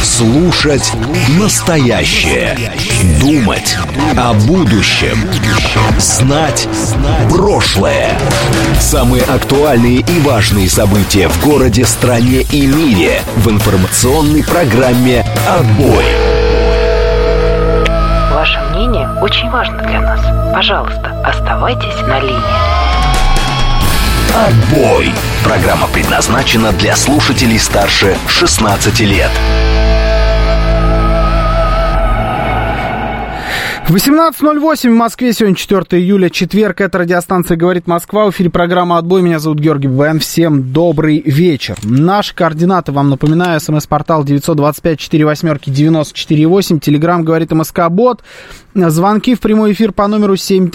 Слушать настоящее. Думать о будущем. Знать прошлое. Самые актуальные и важные события в городе, стране и мире в информационной программе «Отбой». Ваше мнение очень важно для нас. Пожалуйста, оставайтесь на линии. «Отбой». Программа предназначена для слушателей старше 16 лет. 18:08 в Москве. Сегодня 4 июля, четверг. Это радиостанция «Говорит Москва». В эфире программа «Отбой». Меня зовут Георгий Бабаян. Всем добрый вечер. Наши координаты, вам напоминаю, смс-портал 925-48-94-8. Телеграм «Говорит МСК-бот». Звонки в прямой эфир по номеру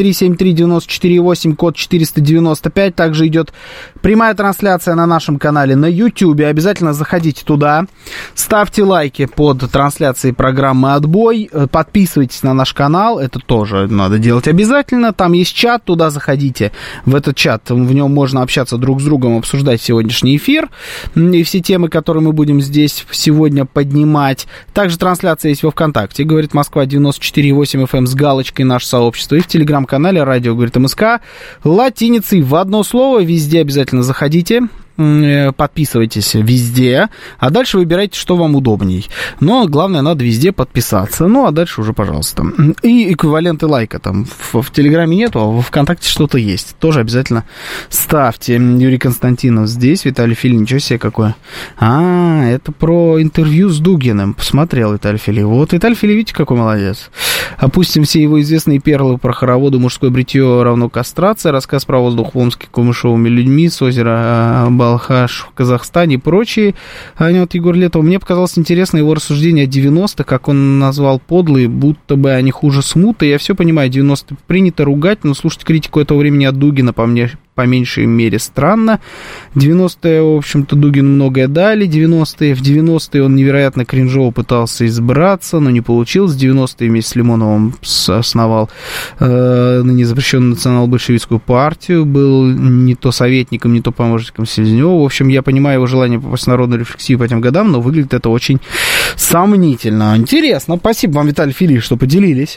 7373948, код 495. Также идет прямая трансляция на нашем канале на YouTube. Обязательно заходите туда. Ставьте лайки под трансляцией программы «Отбой». Подписывайтесь на наш канал. Это тоже надо делать обязательно. Там есть чат, туда заходите. В этот чат, в нем можно общаться друг с другом, обсуждать сегодняшний эфир и все темы, которые мы будем здесь сегодня поднимать. Также трансляция есть во ВКонтакте. Говорит Москва 94,8 FM с галочкой «Наше сообщество». И в телеграм-канале «Радио говорит МСК» латиницей в одно слово. Везде обязательно заходите. Подписывайтесь везде, а дальше выбирайте, что вам удобней. Но главное, надо везде подписаться. Ну, а дальше уже, пожалуйста. И эквиваленты лайка там в Телеграме нету, а в ВКонтакте что-то есть. Тоже обязательно ставьте. Юрий Константинов здесь, Виталий Фили, ничего себе какое. Это про интервью с Дугиным. Посмотрел Виталий Фили. Вот Виталий Фили, видите, какой молодец. Опустим все его известные перлы про хороводы, мужское бритье равно кастрация, рассказ про воздух в Омске камышовыми людьми с озера Балхаш в Казахстане и прочие. Вот Егор Летов. Мне показалось интересно его рассуждение о 90-х, как он назвал подлые, будто бы они хуже смуты. Я все понимаю, 90-е принято ругать, но слушать критику этого времени от Дугина по меньшей мере странно. 90-е, в общем-то, Дугин многое дали. В 90-е он невероятно кринжово пытался избраться, но не получилось. В 90-е вместе с Лимоновым основал ныне запрещенную национал-большевистскую партию, был не то советником, не то помощником Селезнёва. В общем, я понимаю его желание попасть в народную рефлексию по этим годам, но выглядит это очень сомнительно. Интересно. Спасибо вам, Виталий Филиппович, что поделились.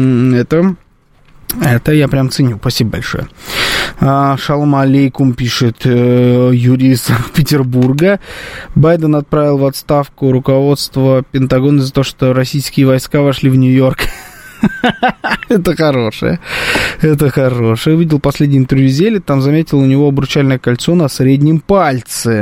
Это я прям ценю. Спасибо большое. Шалом алейкум, пишет Юрий из Санкт-Петербурга. Байден отправил в отставку руководство Пентагона за то, что российские войска вошли в Нью-Йорк. Это хорошее. Это хорошее. Видел последнее интервью Зели, там заметил у него обручальное кольцо на среднем пальце.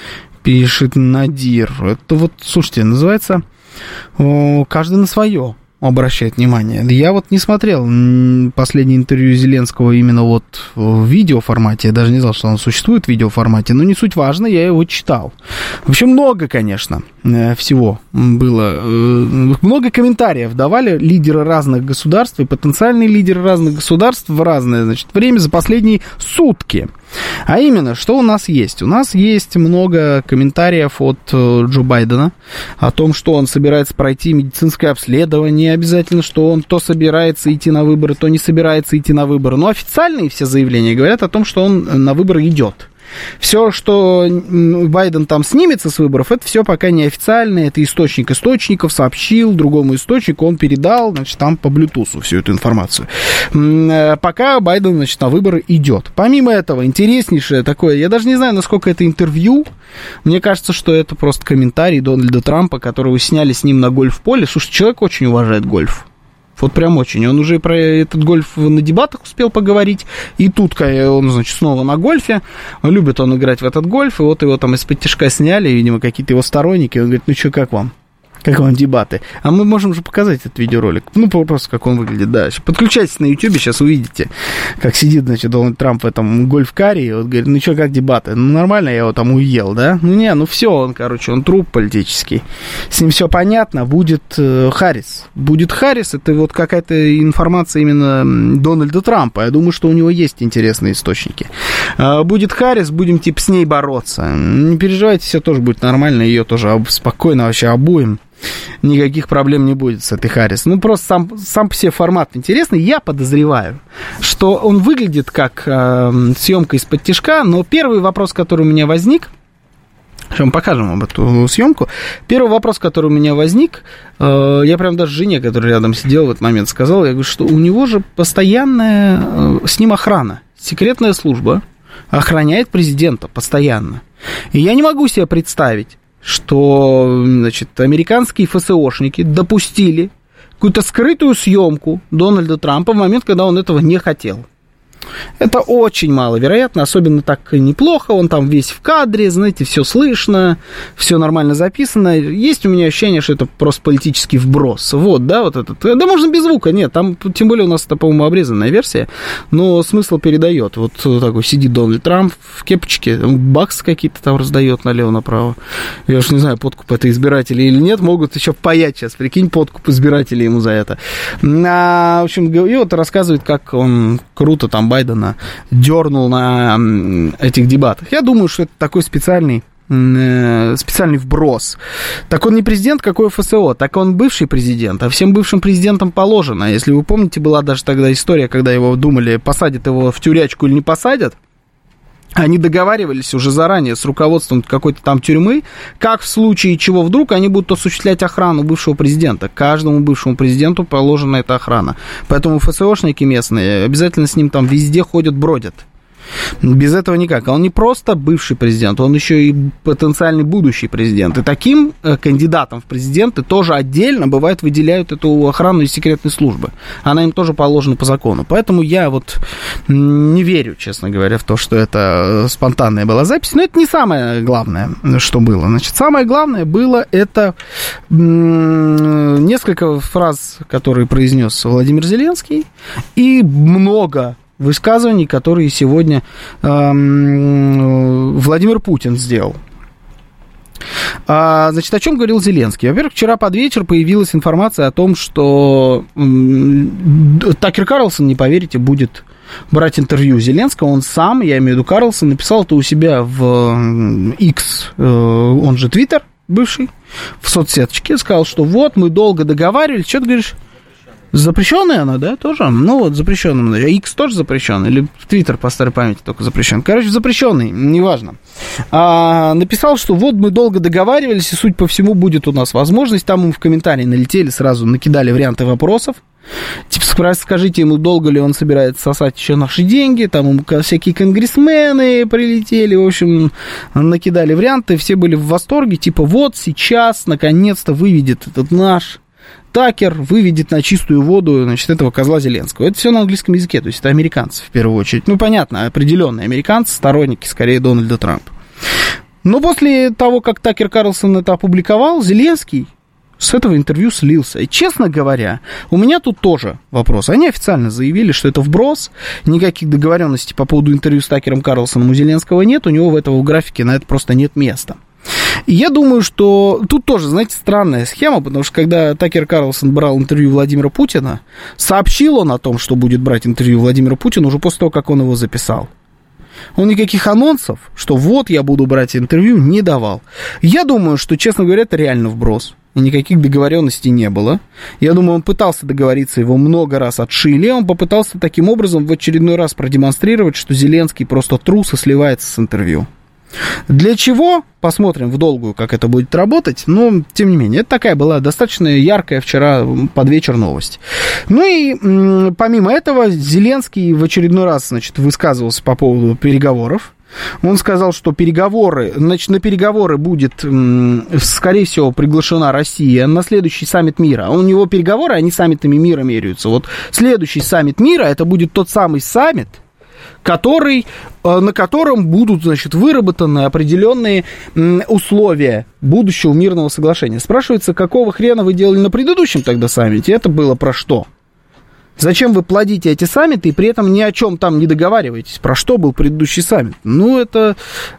Пишет Надир. Это вот, слушайте, называется «Каждый на свое». Обращает внимание. Я вот не смотрел последнее интервью Зеленского именно вот в видеоформате. Я даже не знал, что оно существует в видеоформате. Но не суть важно, я его читал. В общем, много, конечно, всего было. Много комментариев давали лидеры разных государств и потенциальные лидеры разных государств в разное, значит, время за последние сутки. А именно, что у нас есть? У нас есть много комментариев от Джо Байдена о том, что он собирается пройти медицинское обследование, обязательно, что он то собирается идти на выборы, то не собирается идти на выборы. Но официальные все заявления говорят о том, что он на выборы идет. Все, что Байден там снимется с выборов, это все пока неофициально. Это источник источников сообщил другому источнику, он передал, значит, там по Bluetooth всю эту информацию. Пока Байден, значит, на выборы идет. Помимо этого, интереснейшее такое, я даже не знаю, насколько это интервью. Мне кажется, что это просто комментарий Дональда Трампа, которого сняли с ним на гольф-поле. Слушай, человек очень уважает гольф. Вот прям очень. Он уже про этот гольф на дебатах успел поговорить. И тут он, значит, снова на гольфе. Любит он играть в этот гольф. И вот его там из-под тишка сняли, видимо, какие-то его сторонники. Он говорит, ну что, как вам? Как вам дебаты? А мы можем же показать этот видеоролик. Ну, просто как он выглядит, да. Подключайтесь на YouTube, сейчас увидите, как сидит, значит, Дональд Трамп в этом гольф-каре. И вот говорит, ну что, как дебаты? Ну, нормально, я его там уел, да? Ну, не, ну все, он, короче, он труп политический. С ним все понятно. Будет Харрис. Будет Харрис, это вот какая-то информация именно Дональда Трампа. Я думаю, что у него есть интересные источники. Будет Харрис, будем, типа, с ней бороться. Не переживайте, все тоже будет нормально. Ее тоже спокойно вообще обуем. Никаких проблем не будет с этой Харрис. Ну, просто сам по себе формат интересный. Я подозреваю, что он выглядит как съемка из-под тишка. Но первый вопрос, который у меня возник, Сейчас мы покажем вам эту съемку. Первый вопрос, который у меня возник, я прям даже жене, которая рядом сидела в этот момент, сказал, я говорю, что у него же постоянная с ним охрана, секретная служба охраняет президента постоянно. И я не могу себе представить, что, значит, американские ФСОшники допустили какую-то скрытую съемку Дональда Трампа в момент, когда он этого не хотел. Это очень маловероятно, особенно так неплохо, он там весь в кадре, знаете, все слышно, все нормально записано. Есть у меня ощущение, что это просто политический вброс. Вот, да, вот этот. Да можно без звука, нет, там, тем более у нас это, по-моему, обрезанная версия, но смысл передает. Вот такой сидит Дональд Трамп в кепочке, баксы какие-то там раздает налево-направо. Я уж не знаю, подкуп это избиратели или нет, могут еще паять сейчас, прикинь, подкуп избирателей ему за это. В общем, и вот рассказывает, как он круто там Байдена дернул на этих дебатах. Я думаю, что это такой специальный вброс. Так он не президент, какой ФСО, так он бывший президент, а всем бывшим президентам положено. Если вы помните, была даже тогда история, когда его думали, посадят его в тюрячку или не посадят. Они договаривались уже заранее с руководством какой-то там тюрьмы, как в случае чего вдруг они будут осуществлять охрану бывшего президента. Каждому бывшему президенту положена эта охрана. Поэтому ФСОшники местные обязательно с ним там везде ходят, бродят. Без этого никак. А он не просто бывший президент, он еще и потенциальный будущий президент. И таким кандидатам в президенты тоже отдельно, бывает, выделяют эту охрану из секретной службы. Она им тоже положена по закону. Поэтому я вот не верю, честно говоря, в то, что это спонтанная была запись. Но это не самое главное, что было. Значит, самое главное было это несколько фраз, которые произнес Владимир Зеленский, и много высказываний, которые сегодня Владимир Путин сделал. Значит, о чем говорил Зеленский? Во-первых, вчера под вечер появилась информация о том, что Такер Карлсон, не поверите, будет брать интервью Зеленского. Он сам, я имею в виду Карлсон, написал это у себя в X, он же Twitter бывший, в соцсеточке, сказал, что вот, мы долго договаривались. Что ты говоришь? Запрещенная она, да, тоже? Ну, вот запрещенная. X тоже запрещен? Или Twitter по старой памяти только запрещен? Короче, запрещенный, неважно. Написал, что вот мы долго договаривались, и, судя по всему, будет у нас возможность. Там ему в комментарии налетели, сразу накидали варианты вопросов. Типа, скажите ему, долго ли он собирается сосать еще наши деньги. Там ему всякие конгрессмены прилетели. В общем, накидали варианты. Все были в восторге. Типа, вот сейчас, наконец-то, выведет этот наш Такер, выведет на чистую воду, значит, этого козла Зеленского. Это все на английском языке, то есть это американцы в первую очередь. Ну, понятно, определенные американцы, сторонники, скорее, Дональда Трампа. Но после того, как Такер Карлсон это опубликовал, Зеленский с этого интервью слился. И, честно говоря, у меня тут тоже вопрос. Они официально заявили, что это вброс, никаких договоренностей по поводу интервью с Такером Карлсоном у Зеленского нет, у него в этого графике на это просто нет места. И я думаю, что тут тоже, знаете, странная схема, потому что когда Такер Карлсон брал интервью Владимира Путина, сообщил он о том, что будет брать интервью Владимира Путина уже после того, как он его записал. Он никаких анонсов, что вот я буду брать интервью, не давал. Я думаю, что, честно говоря, это реально вброс. И никаких договоренностей не было. Я думаю, он пытался договориться, его много раз отшили. Он попытался таким образом в очередной раз продемонстрировать, что Зеленский просто трус и сливается с интервью. Для чего? Посмотрим в долгую, как это будет работать. Но, тем не менее, это такая была достаточно яркая вчера под вечер новость. Ну и помимо этого, Зеленский в очередной раз, значит, высказывался по поводу переговоров. Он сказал, что переговоры, значит, на переговоры будет, скорее всего, приглашена Россия на следующий саммит мира. У него переговоры, они саммитами мира меряются. Вот следующий саммит мира, это будет тот самый саммит, на котором будут, значит, выработаны определенные условия будущего мирного соглашения. Спрашивается, какого хрена вы делали на предыдущем тогда саммите? Это было про что? Зачем вы плодите эти саммиты и при этом ни о чем там не договариваетесь? Про что был предыдущий саммит? Ну, это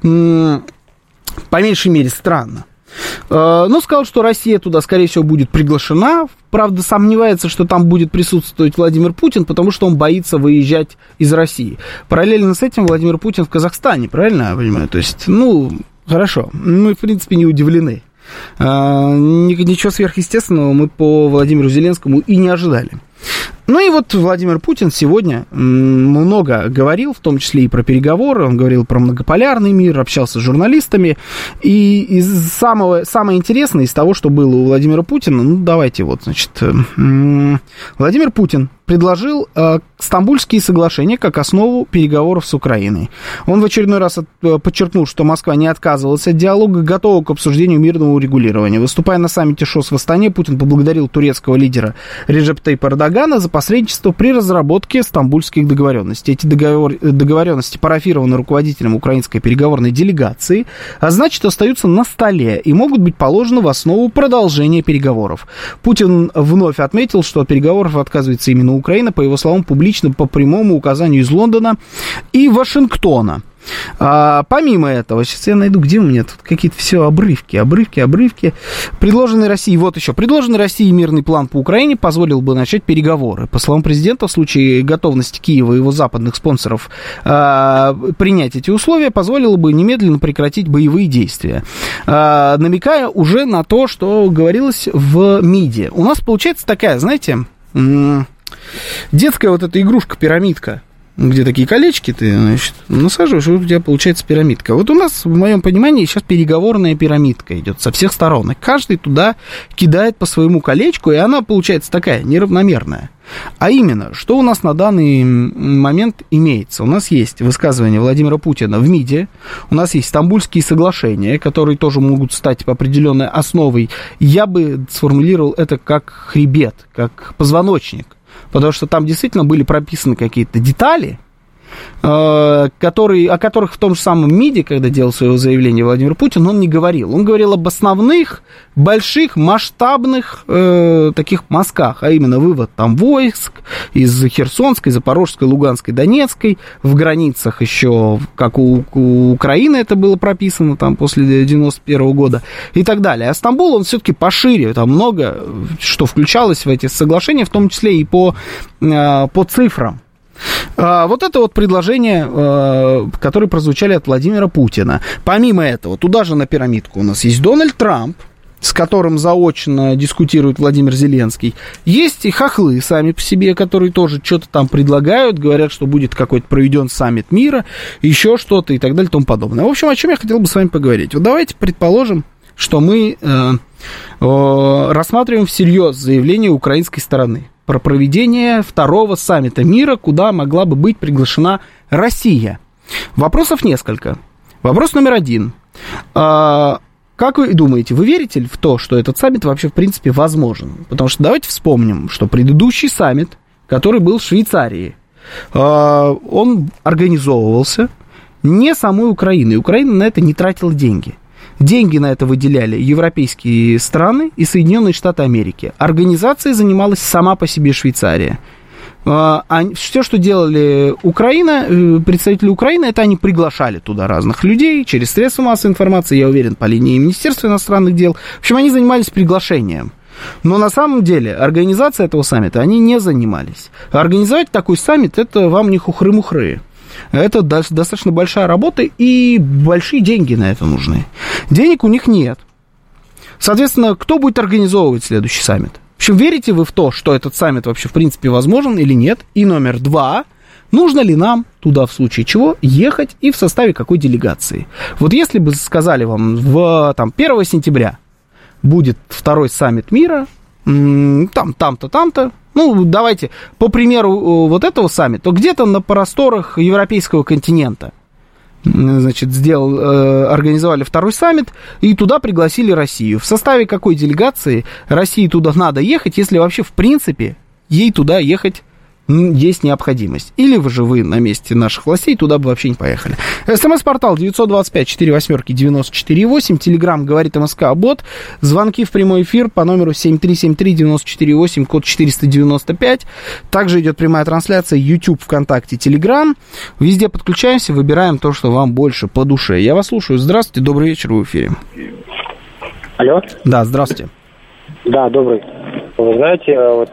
по меньшей мере странно. Но сказал, что Россия туда, скорее всего, будет приглашена. Правда, сомневается, что там будет присутствовать Владимир Путин, потому что он боится выезжать из России. Параллельно с этим Владимир Путин в Казахстане, правильно я понимаю? То есть, ну, хорошо, мы, в принципе, не удивлены. Ничего сверхъестественного мы по Владимиру Зеленскому и не ожидали. Ну и вот Владимир Путин сегодня много говорил, в том числе и про переговоры, он говорил про многополярный мир, общался с журналистами, и самое интересное из того, что было у Владимира Путина, ну давайте вот, значит, Владимир Путин предложил Стамбульские соглашения как основу переговоров с Украиной. Он в очередной раз подчеркнул, что Москва не отказывалась от диалога, готова к обсуждению мирного урегулирования. Выступая на саммите ШОС в Астане, Путин поблагодарил турецкого лидера Реджеп Тайипа Эрдогана за посредничество при разработке стамбульских договоренностей. Эти договоренности парафированы руководителем украинской переговорной делегации, а значит, остаются на столе и могут быть положены в основу продолжения переговоров. Путин вновь отметил, что от переговоров отказывается именно Украина, по его словам, публично по прямому указанию из Лондона и Вашингтона. Помимо этого, сейчас я найду, где у меня тут какие-то все обрывки. Предложенный Россией мирный план по Украине позволил бы начать переговоры. По словам президента, в случае готовности Киева и его западных спонсоров принять эти условия, позволило бы немедленно прекратить боевые действия. Намекая уже на то, что говорилось в МИДе. У нас получается такая, знаете, детская вот эта игрушка-пирамидка, где такие колечки ты, значит, насаживаешь, и вот у тебя получается пирамидка. Вот у нас, в моем понимании, сейчас переговорная пирамидка идет со всех сторон. И каждый туда кидает по своему колечку, и она получается такая неравномерная. А именно, что у нас на данный момент имеется? У нас есть высказывание Владимира Путина в МИДе, у нас есть Стамбульские соглашения, которые тоже могут стать определенной основой. Я бы сформулировал это как хребет, как позвоночник. Потому что там действительно были прописаны какие-то детали, о которых в том же самом МИДе, когда делал свое заявление Владимир Путин, он не говорил. Он говорил об основных, больших, масштабных таких мазках, а именно вывод там войск из Херсонской, Запорожской, Луганской, Донецкой, в границах еще, как у Украины это было прописано там после 1991 года и так далее. А Стамбул, он все-таки пошире, там много что включалось в эти соглашения, в том числе и по цифрам. Вот это вот предложения, которые прозвучали от Владимира Путина. Помимо этого, туда же на пирамидку у нас есть Дональд Трамп, с которым заочно дискутирует Владимир Зеленский. Есть и хохлы сами по себе, которые тоже что-то там предлагают, говорят, что будет какой-то проведен саммит мира, еще что-то и так далее и тому подобное. В общем, о чем я хотел бы с вами поговорить. Вот давайте предположим, что мы рассматриваем всерьез заявление украинской стороны про проведение второго саммита мира, куда могла бы быть приглашена Россия. Вопросов несколько. Вопрос номер один. Как вы думаете, вы верите в то, что этот саммит вообще в принципе возможен? Потому что давайте вспомним, что предыдущий саммит, который был в Швейцарии, он организовывался не самой Украиной. Украина на это не тратила деньги. Деньги на это выделяли европейские страны и Соединенные Штаты Америки. Организацией занималась сама по себе Швейцария. А все, что делали представители Украины, это они приглашали туда разных людей через средства массовой информации, я уверен, по линии Министерства иностранных дел. В общем, они занимались приглашением. Но на самом деле организацией этого саммита они не занимались. Организовать такой саммит, это вам не хухры-мухры. Это достаточно большая работа, и большие деньги на это нужны. Денег у них нет. Соответственно, кто будет организовывать следующий саммит? В общем, верите вы в то, что этот саммит вообще в принципе возможен или нет? И номер два, нужно ли нам туда в случае чего ехать и в составе какой делегации? Вот если бы сказали вам 1 сентября будет второй саммит мира, там-то, там-то, ну, давайте, по примеру вот этого саммита, то где-то на просторах европейского континента, значит, организовали второй саммит, и туда пригласили Россию. В составе какой делегации России туда надо ехать, если вообще, в принципе, ей туда ехать есть необходимость? Или вы на месте наших властей туда бы вообще не поехали? СМС-портал 925-48-94-8. Телеграм говорит МСК-бот. Звонки в прямой эфир по номеру 7373-94-8, код 495. Также идет прямая трансляция YouTube, ВКонтакте, Телеграм. Везде подключаемся, выбираем то, что вам больше по душе. Я вас слушаю. Здравствуйте, добрый вечер, в эфире. Алло? Да, здравствуйте. Да, добрый. Вы знаете, вот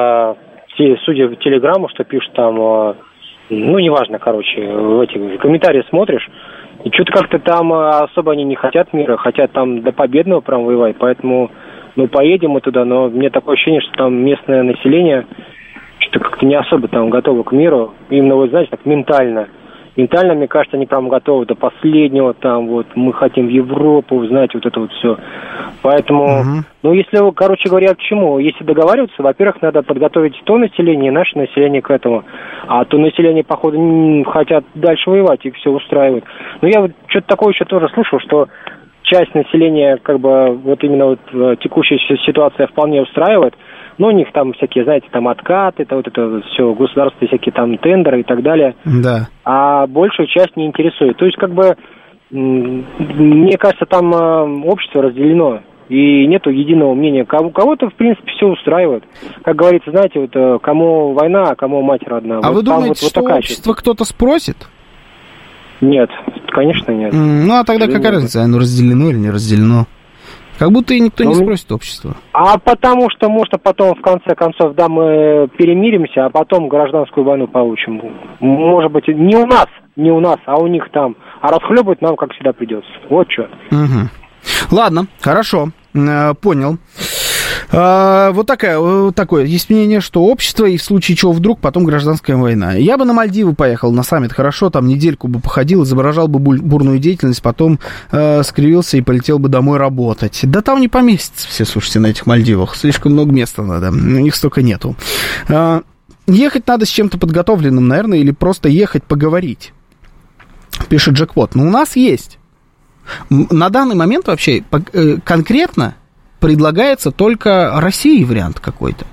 судя по телеграмму, что пишут там, неважно, в эти комментарии смотришь, и что-то как-то там особо они не хотят мира, хотят там до победного прям воевать, поэтому, поедем мы туда, но мне такое ощущение, что там местное население что что-то как-то не особо там готовы к миру. Именно, вот, знаете, так ментально. Ментально, мне кажется, они прям готовы до последнего, там, вот, мы хотим в Европу, знаете, вот это вот все. Поэтому, ну, если, короче говоря, к чему? Если договариваться, во-первых, надо подготовить то население, наше население к этому. А то население, походу, хотят дальше воевать, и все устраивает. Но я вот что-то такое еще тоже слышал, что часть населения, как бы, вот именно вот текущая ситуация вполне устраивает. Ну, у них там всякие, знаете, там откаты, это вот это все, государственные всякие там тендеры и так далее. Да. А большую часть не интересует. То есть, как бы, мне кажется, там общество разделено. И нету единого мнения. Кого-то, в принципе, все устраивает. Как говорится, знаете, вот кому война, а кому мать родна. А вот вы думаете, вот что общество кто-то спросит? Нет, конечно, нет. Ну, а тогда какая разница, оно разделено или не разделено? Как будто и никто не спросит общество. А потому что, может, потом, в конце концов, да, мы перемиримся, а потом гражданскую войну получим. Может быть, не у нас, а у них там. А расхлебывать нам, как всегда, придется. Вот что. Угу. Ладно, хорошо, понял. Вот такое есть мнение, что общество, и в случае чего вдруг потом гражданская война. Я бы на Мальдивы поехал, на саммит, хорошо, там недельку бы походил, изображал бы бурную деятельность, потом скривился и полетел бы домой работать. Да там не поместятся все, слушайте, на этих Мальдивах, слишком много места надо, у них столько нету. Ехать надо с чем-то подготовленным, наверное, или просто ехать поговорить, пишет Джекпот. Но у нас есть. На данный момент вообще конкретно предлагается только России вариант какой-то.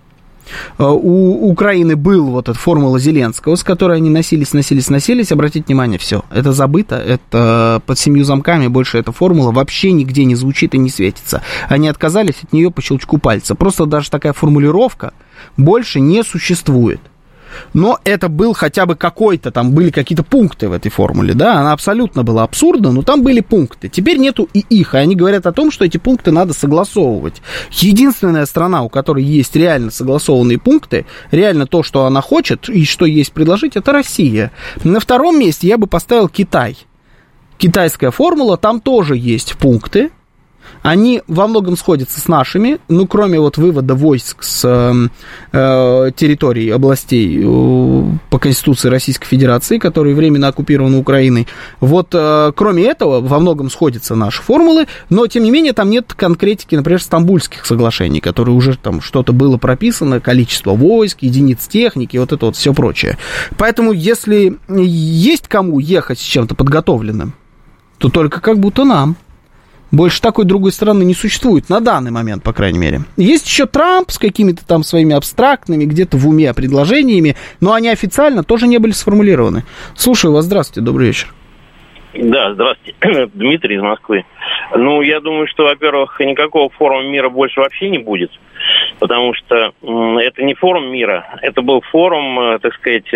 У Украины был вот эта формула Зеленского, с которой они носились. Обратите внимание, все, это забыто, это под 7 замками, больше эта формула вообще нигде не звучит и не светится. Они отказались от нее по щелчку пальца. Просто даже такая формулировка больше не существует. Но это был хотя бы какой-то, там были какие-то пункты в этой формуле, да, она абсолютно была абсурдна, но там были пункты. Теперь нету и их, и они говорят о том, что эти пункты надо согласовывать. Единственная страна, у которой есть реально согласованные пункты, реально то, что она хочет и что есть предложить, это Россия. На втором месте я бы поставил Китай. Китайская формула, там тоже есть пункты. Они во многом сходятся с нашими, ну, кроме вот вывода войск с территорий, областей по Конституции Российской Федерации, которые временно оккупированы Украиной. Вот кроме этого, во многом сходятся наши формулы, но, тем не менее, там нет конкретики, например, Стамбульских соглашений, которые уже там что-то было прописано, количество войск, единиц техники, вот это вот все прочее. Поэтому, если есть кому ехать с чем-то подготовленным, то только как будто нам. Больше такой другой страны не существует, на данный момент, по крайней мере. Есть еще Трамп с какими-то там своими абстрактными, где-то в уме предложениями, но они официально тоже не были сформулированы. Слушаю вас, здравствуйте, добрый вечер. Да, здравствуйте, Дмитрий из Москвы. Ну, я думаю, что, во-первых, никакого форума мира больше вообще не будет, потому что это не форум мира, это был форум, так сказать,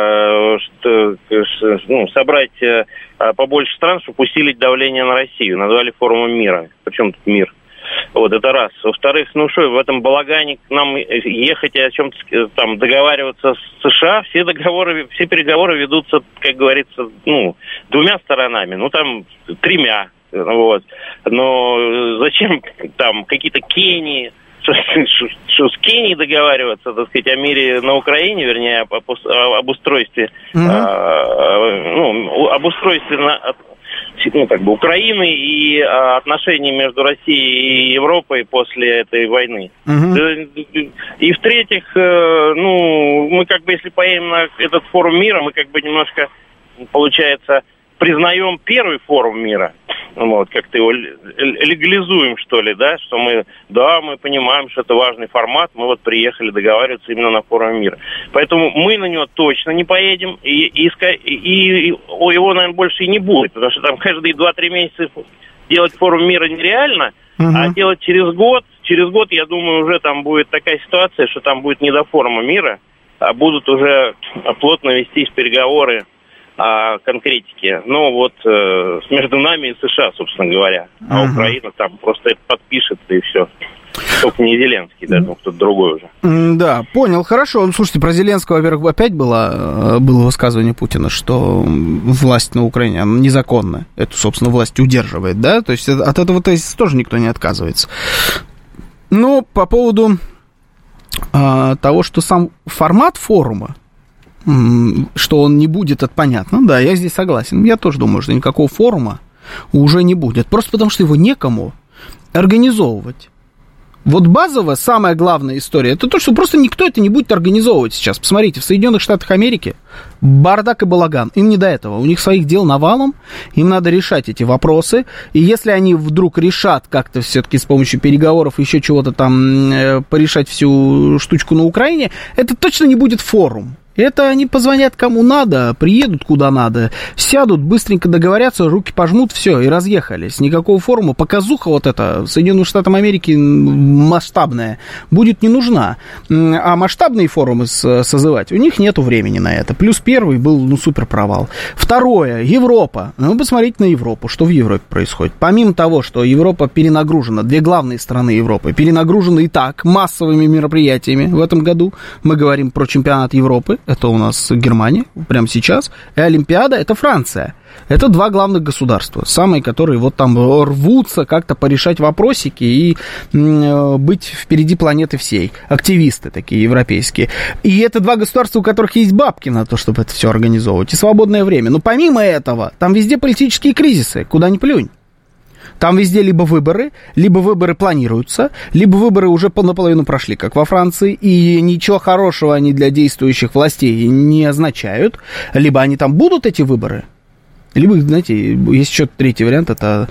собрать побольше стран, чтобы усилить давление на Россию. Назвали форумом мира. Причем тут мир? Вот, это раз. Во-вторых, ну что, в этом балагане нам ехать и о чем-то там договариваться с США, все переговоры ведутся, как говорится, двумя сторонами, там 3. Вот. Но зачем там какие-то Кении, что с Кенией договариваться, так сказать, о мире на Украине, вернее, об устройстве, об устройстве Украины и отношений между Россией и Европой после этой войны. И в-третьих, мы если поедем на этот форум мира, мы немножко, получается, признаем первый форум мира, как-то его легализуем, что ли, да, что мы понимаем, что это важный формат, мы приехали договариваться именно на форуме мира. Поэтому мы на него точно не поедем, и его, наверное, больше и не будет, потому что там каждые 2-3 месяца делать форум мира нереально, а делать через год, я думаю, уже там будет такая ситуация, что там будет не до форума мира, а будут уже плотно вестись переговоры о конкретике. Между нами и США, собственно говоря. А Украина там просто это подпишет, и все. Только не Зеленский, да, кто-то другой уже. Да, понял, хорошо. Слушайте, про Зеленского, во-первых, опять было высказывание Путина, что власть на Украине, она незаконная. Эту, собственно, власть удерживает, да? То есть от этого тезиса тоже никто не отказывается. Но по поводу того, что сам формат форума, что он не будет, это понятно. Да, я здесь согласен. Я тоже думаю, что никакого форума уже не будет. Просто потому, что его некому организовывать. Вот базовая, самая главная история, это то, что просто никто это не будет организовывать сейчас. Посмотрите, в Соединенных Штатах Америки бардак и балаган. Им не до этого. У них своих дел навалом. Им надо решать эти вопросы. И если они вдруг решат как-то все-таки с помощью переговоров еще чего-то там порешать всю штучку на Украине, это точно не будет форум. Это они позвонят кому надо, приедут куда надо, сядут, быстренько договорятся, руки пожмут, все, и разъехались. Никакого форума, показуха вот эта Соединенным Штатам Америки масштабная будет не нужна. А масштабные форумы созывать, у них нету времени на это. Плюс первый был, супер провал. Второе, Европа. Посмотрите на Европу, что в Европе происходит. Помимо того, что Европа перенагружена, две главные страны Европы перенагружены и так массовыми мероприятиями в этом году. Мы говорим про чемпионат Европы. Это у нас Германия, прямо сейчас. И Олимпиада, это Франция. Это два главных государства, самые, которые вот там рвутся как-то порешать вопросики и быть впереди планеты всей. Активисты такие европейские. И это два государства, у которых есть бабки на то, чтобы это все организовывать. И свободное время. Но помимо этого, там везде политические кризисы, куда ни плюнь. Там везде либо выборы планируются, либо выборы уже наполовину прошли, как во Франции, и ничего хорошего они для действующих властей не означают. Либо они там будут, эти выборы, либо, знаете, есть еще третий вариант, это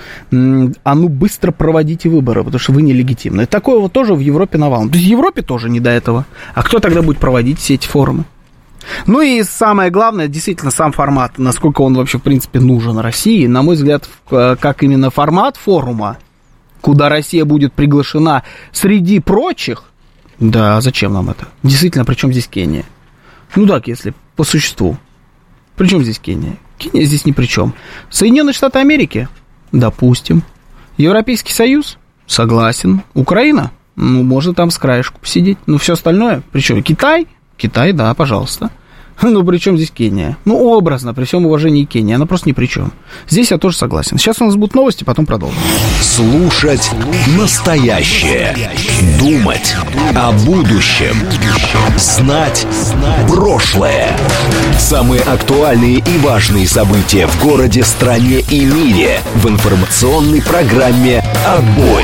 быстро проводите выборы, потому что вы нелегитимны. Такое вот тоже в Европе навалом. То есть в Европе тоже не до этого. А кто тогда будет проводить все эти форумы? Ну и самое главное, действительно, сам формат, насколько он вообще, в принципе, нужен России. На мой взгляд, как именно формат форума, куда Россия будет приглашена среди прочих, да, зачем нам это? Действительно, при чем здесь Кения? Ну так, если по существу. При чем здесь Кения? Кения здесь ни при чем. Соединенные Штаты Америки? Допустим. Европейский Союз? Согласен. Украина? Можно там с краешку посидеть. Все остальное? Причем Китай? Китай, да, пожалуйста. При чем здесь Кения? Образно, при всем уважении к Кении, она просто ни при чем. Здесь я тоже согласен. Сейчас у нас будут новости, потом продолжим. Слушать настоящее. Думать о будущем. Знать прошлое. Самые актуальные и важные события в городе, стране и мире в информационной программе «Отбой».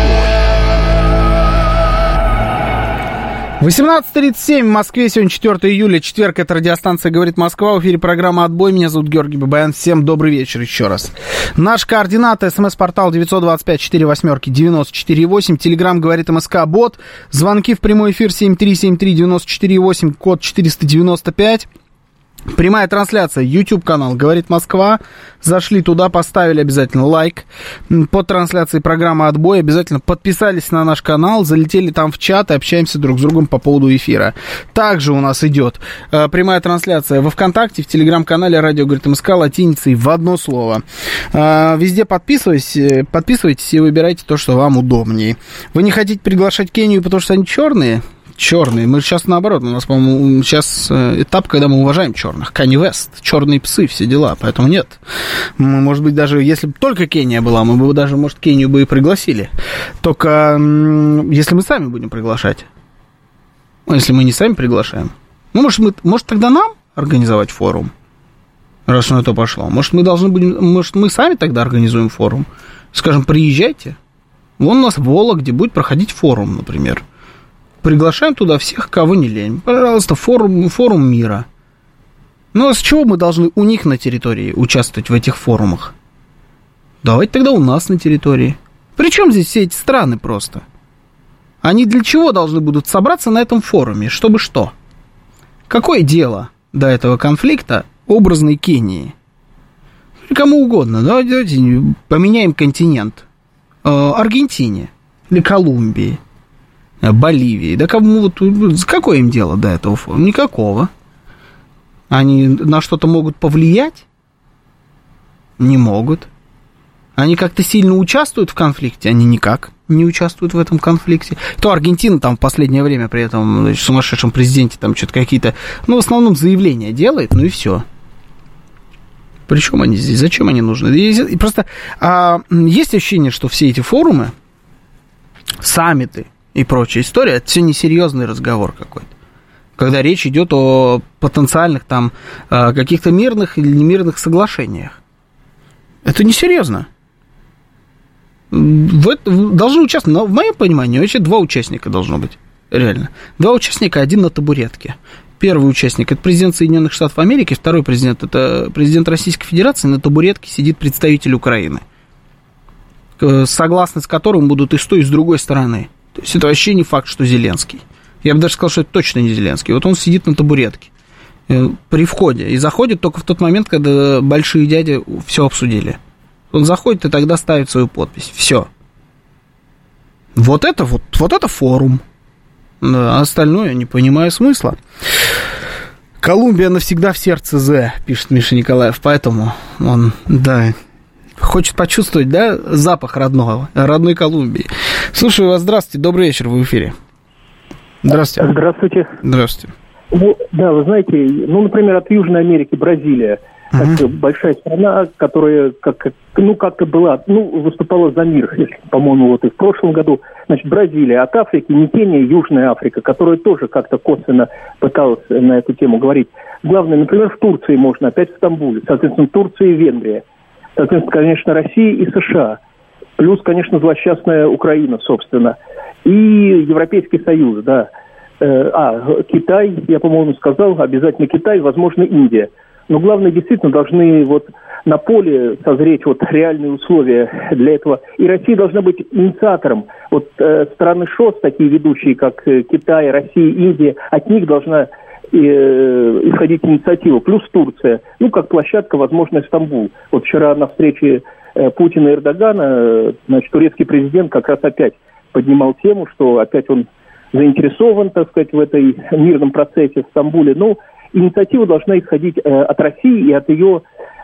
18:37 в Москве, сегодня 4 июля, четверг, это радиостанция «Говорит Москва», в эфире программа «Отбой», меня зовут Георгий Бабаян, всем добрый вечер еще раз. Наш координат, смс-портал 925-48-94-8, телеграмм «Говорит МСК», бот, звонки в прямой эфир 7373-94-8, код 495. Прямая трансляция, YouTube-канал «Говорит Москва». Зашли туда, поставили обязательно лайк. Под трансляцией программы «Отбой» обязательно подписались на наш канал, залетели там в чат и общаемся друг с другом по поводу эфира. Также у нас идет прямая трансляция во ВКонтакте, в Телеграм-канале «Радио Говорит МСК» латиницей в одно слово. Везде подписывайтесь и выбирайте то, что вам удобнее. Вы не хотите приглашать Кению, потому что они черные? Черные. Мы сейчас наоборот. У нас, по-моему, сейчас этап, когда мы уважаем черных. Канье Вест, черные псы, все дела. Поэтому нет. Мы, может быть, даже если бы только Кения была, мы бы даже, может, Кению бы и пригласили. Только если мы сами будем приглашать. Если мы не сами приглашаем. Может, тогда нам организовать форум? Раз на то пошло. Может, мы сами тогда организуем форум? Скажем, приезжайте. Вон у нас в Вологде будет проходить форум, например. Приглашаем туда всех, кого не лень. Пожалуйста, форум мира. А с чего мы должны у них на территории участвовать в этих форумах? Давайте тогда у нас на территории. Причем здесь все эти страны просто? Они для чего должны будут собраться на этом форуме? Чтобы что? Какое дело до этого конфликта образной Кении? Кому угодно. Давайте поменяем континент. Аргентине или Колумбии. Боливии. Да какое им дело до этого форума? Никакого. Они на что-то могут повлиять? Не могут. Они как-то сильно участвуют в конфликте? Они никак не участвуют в этом конфликте. То Аргентина там в последнее время при этом сумасшедшем президенте там что-то какие-то, в основном заявления делает, и все. Причем они здесь? Зачем они нужны? Просто есть ощущение, что все эти форумы, саммиты, и прочая история, это все несерьезный разговор какой-то. Когда речь идет о потенциальных там каких-то мирных или немирных соглашениях. Это несерьезно. Должны участвовать, но в моем понимании вообще 2 участника должно быть. Реально. 2 участника, 1 на табуретке. Первый участник – это президент Соединенных Штатов Америки, второй президент – это президент Российской Федерации, на табуретке сидит представитель Украины, согласно с которым будут и с той, и с другой стороны. То есть это вообще не факт, что Зеленский. Я бы даже сказал, что это точно не Зеленский. Вот он сидит на табуретке при входе и заходит только в тот момент, когда большие дяди все обсудили. Он заходит и тогда ставит свою подпись. Все. Вот это форум. А остальное не понимаю смысла. Колумбия навсегда в сердце З, пишет Миша Николаев. Поэтому он, хочет почувствовать, запах родной Колумбии. Слушаю вас, здравствуйте, добрый вечер, вы в эфире. Здравствуйте. Здравствуйте. Здравствуйте. Да, вы знаете, например, от Южной Америки, Бразилия, большая страна, которая как-то была, выступала за мир, по-моему, и в прошлом году. Значит, Бразилия от Африки, не Кения, Южная Африка, которая тоже как-то косвенно пыталась на эту тему говорить. Главное, например, в Турции можно, опять в Стамбуле, соответственно, Турция и Венгрия. Соответственно, конечно, Россия и США. Плюс, конечно, злосчастная Украина, собственно. И Европейский Союз, да. Китай, я, по-моему, сказал, обязательно Китай, возможно, Индия. Но главное, действительно, должны на поле созреть реальные условия для этого. И Россия должна быть инициатором. Страны ШОС, такие ведущие, как Китай, Россия, Индия, от них должна исходить инициатива. Плюс Турция. Как площадка, возможно, Стамбул. Вчера на встрече Путина и Эрдогана, турецкий президент как раз опять поднимал тему, что опять он заинтересован, так сказать, в этой мирном процессе в Стамбуле. Инициатива должна исходить от России и от ее,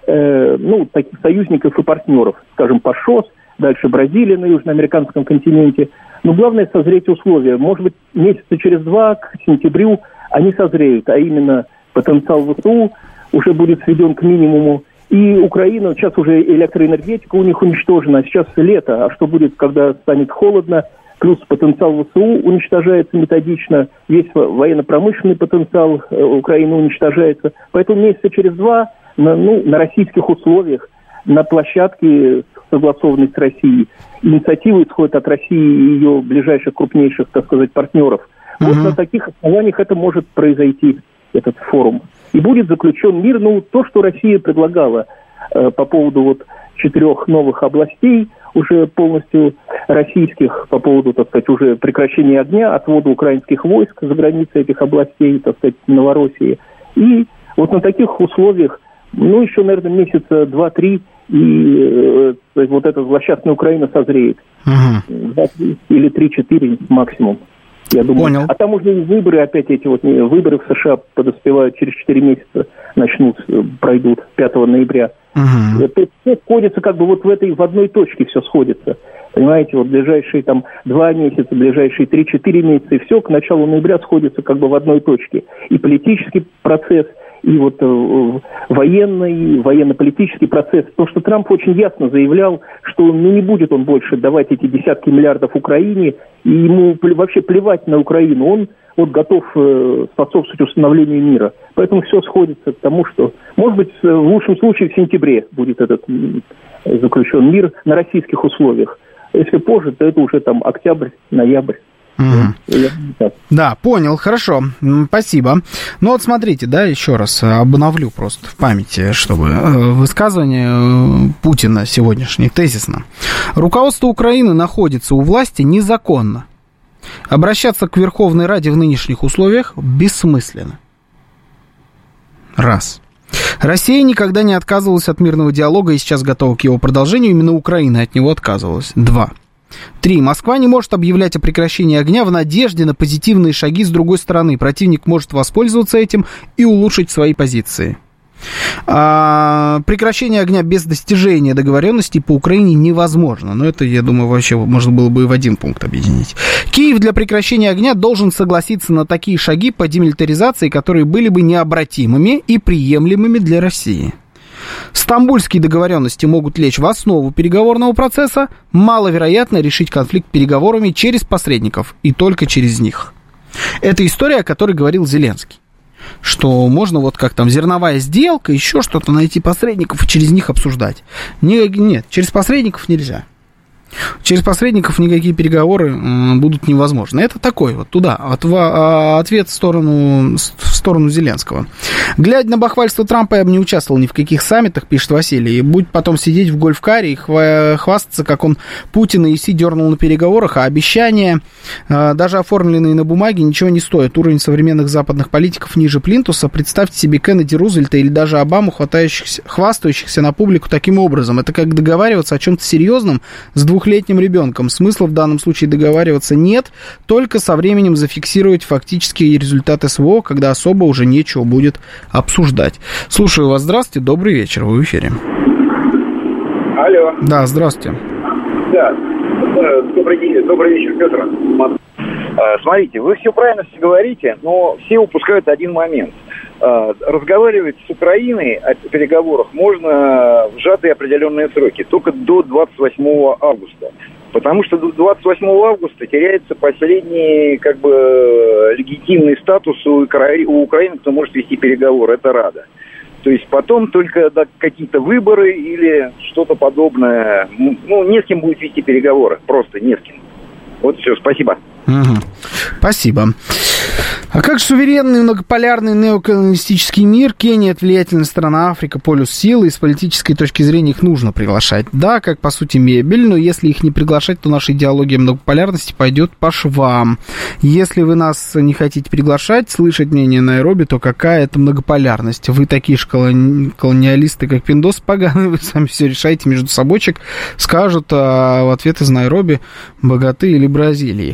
таких союзников и партнеров. Скажем, по ШОС, дальше Бразилия на южноамериканском континенте. Но главное созреть условия. Может быть, месяца через 2, к сентябрю, они созреют. А именно, потенциал ВСУ уже будет сведен к минимуму. И Украина, сейчас уже электроэнергетика у них уничтожена. А сейчас лето. А что будет, когда станет холодно? Плюс потенциал ВСУ уничтожается методично, весь военно-промышленный потенциал Украины уничтожается. Поэтому месяца через 2 на российских условиях, на площадке, согласованной с Россией, инициатива исходит от России и ее ближайших, крупнейших, так сказать, партнеров. На таких основаниях это может произойти, этот форум. И будет заключен мир, то, что Россия предлагала по поводу 4 новых областей, уже полностью российских, по поводу, так сказать, уже прекращения огня, отвода украинских войск за границы этих областей, так сказать, Новороссии. И на таких условиях, еще, наверное, месяца 2-3, и эта злосчастная Украина созреет. 2-3 или 3-4 максимум, я думаю. Понял. А там уже выборы, опять эти выборы в США подоспевают через 4 месяца, пройдут 5 ноября. Это все сходится в одной точке, все сходится. Понимаете, ближайшие 2 месяца, ближайшие 3-4 месяца, и все к началу ноября сходится в одной точке. И политический процесс, и военно-политический процесс. Потому что Трамп очень ясно заявлял, что не будет он больше давать эти десятки миллиардов Украине, и ему вообще плевать на Украину. Он готов способствовать установлению мира. Поэтому все сходится к тому, что, может быть, в лучшем случае в сентябре будет этот заключен мир на российских условиях. Если позже, то это уже октябрь, ноябрь. Да, понял, хорошо, спасибо. Смотрите, еще раз обновлю просто в памяти, чтобы высказывание Путина сегодняшнее тезисно. Руководство Украины находится у власти незаконно. Обращаться к Верховной Раде в нынешних условиях бессмысленно. Раз. Россия никогда не отказывалась от мирного диалога и сейчас готова к его продолжению. Именно Украина от него отказывалась. 2. 3. Москва не может объявлять о прекращении огня в надежде на позитивные шаги с другой стороны. Противник может воспользоваться этим и улучшить свои позиции. Прекращение огня без достижения договоренности по Украине невозможно. Но это, я думаю, вообще можно было бы и в один пункт объединить. Киев для прекращения огня должен согласиться на такие шаги по демилитаризации, которые были бы необратимыми и приемлемыми для России. Стамбульские договоренности могут лечь в основу переговорного процесса. Маловероятно решить конфликт переговорами через посредников и только через них. Это история, о которой говорил Зеленский. Что можно вот как там зерновая сделка, еще что-то, найти посредников и через них обсуждать. Нет, через посредников нельзя. Через посредников никакие переговоры будут невозможны. Это такой вот туда, ответ в сторону Зеленского. Глядя на бахвальство Трампа, я бы не участвовал ни в каких саммитах, пишет Василий. И будь потом сидеть в гольф-каре и хвастаться, как он Путина и Си дернул на переговорах, а обещания, даже оформленные на бумаге, ничего не стоят. Уровень современных западных политиков ниже плинтуса. Представьте себе Кеннеди, Рузвельта или даже Обаму, хвастающихся на публику таким образом. Это как договариваться о чем-то серьезном с двухлетним ребенком. Смысла в данном случае договариваться нет, только со временем зафиксировать фактические результаты СВО, когда особо уже нечего будет обсуждать. Слушаю вас, здравствуйте, добрый вечер, вы в эфире. Алло. Да, здравствуйте. Да, добрый вечер, Петр. Смотрите, вы все правильно говорите, но все упускают один момент. Разговаривать с Украиной о переговорах можно в сжатые определенные сроки, только до 28 августа. Потому что до 28 августа теряется последний, легитимный статус у Украины, кто может вести переговоры. Это Рада. То есть потом только какие-то выборы или что-то подобное. Не с кем будет вести переговоры. Просто не с кем. Вот все, спасибо. Угу. Спасибо. А как же суверенный, многополярный неоколонистический мир? Кения – это влиятельная страна, Африка – полюс силы, и с политической точки зрения их нужно приглашать. Да, как по сути мебель, но если их не приглашать, то наша идеология многополярности пойдет по швам. Если вы нас не хотите приглашать, слышать мнение Найроби, то какая это многополярность? Вы такие же колониалисты, как пиндос поганые, вы сами все решаете между собойчик, скажут в ответ из Найроби, богаты или Бразилии.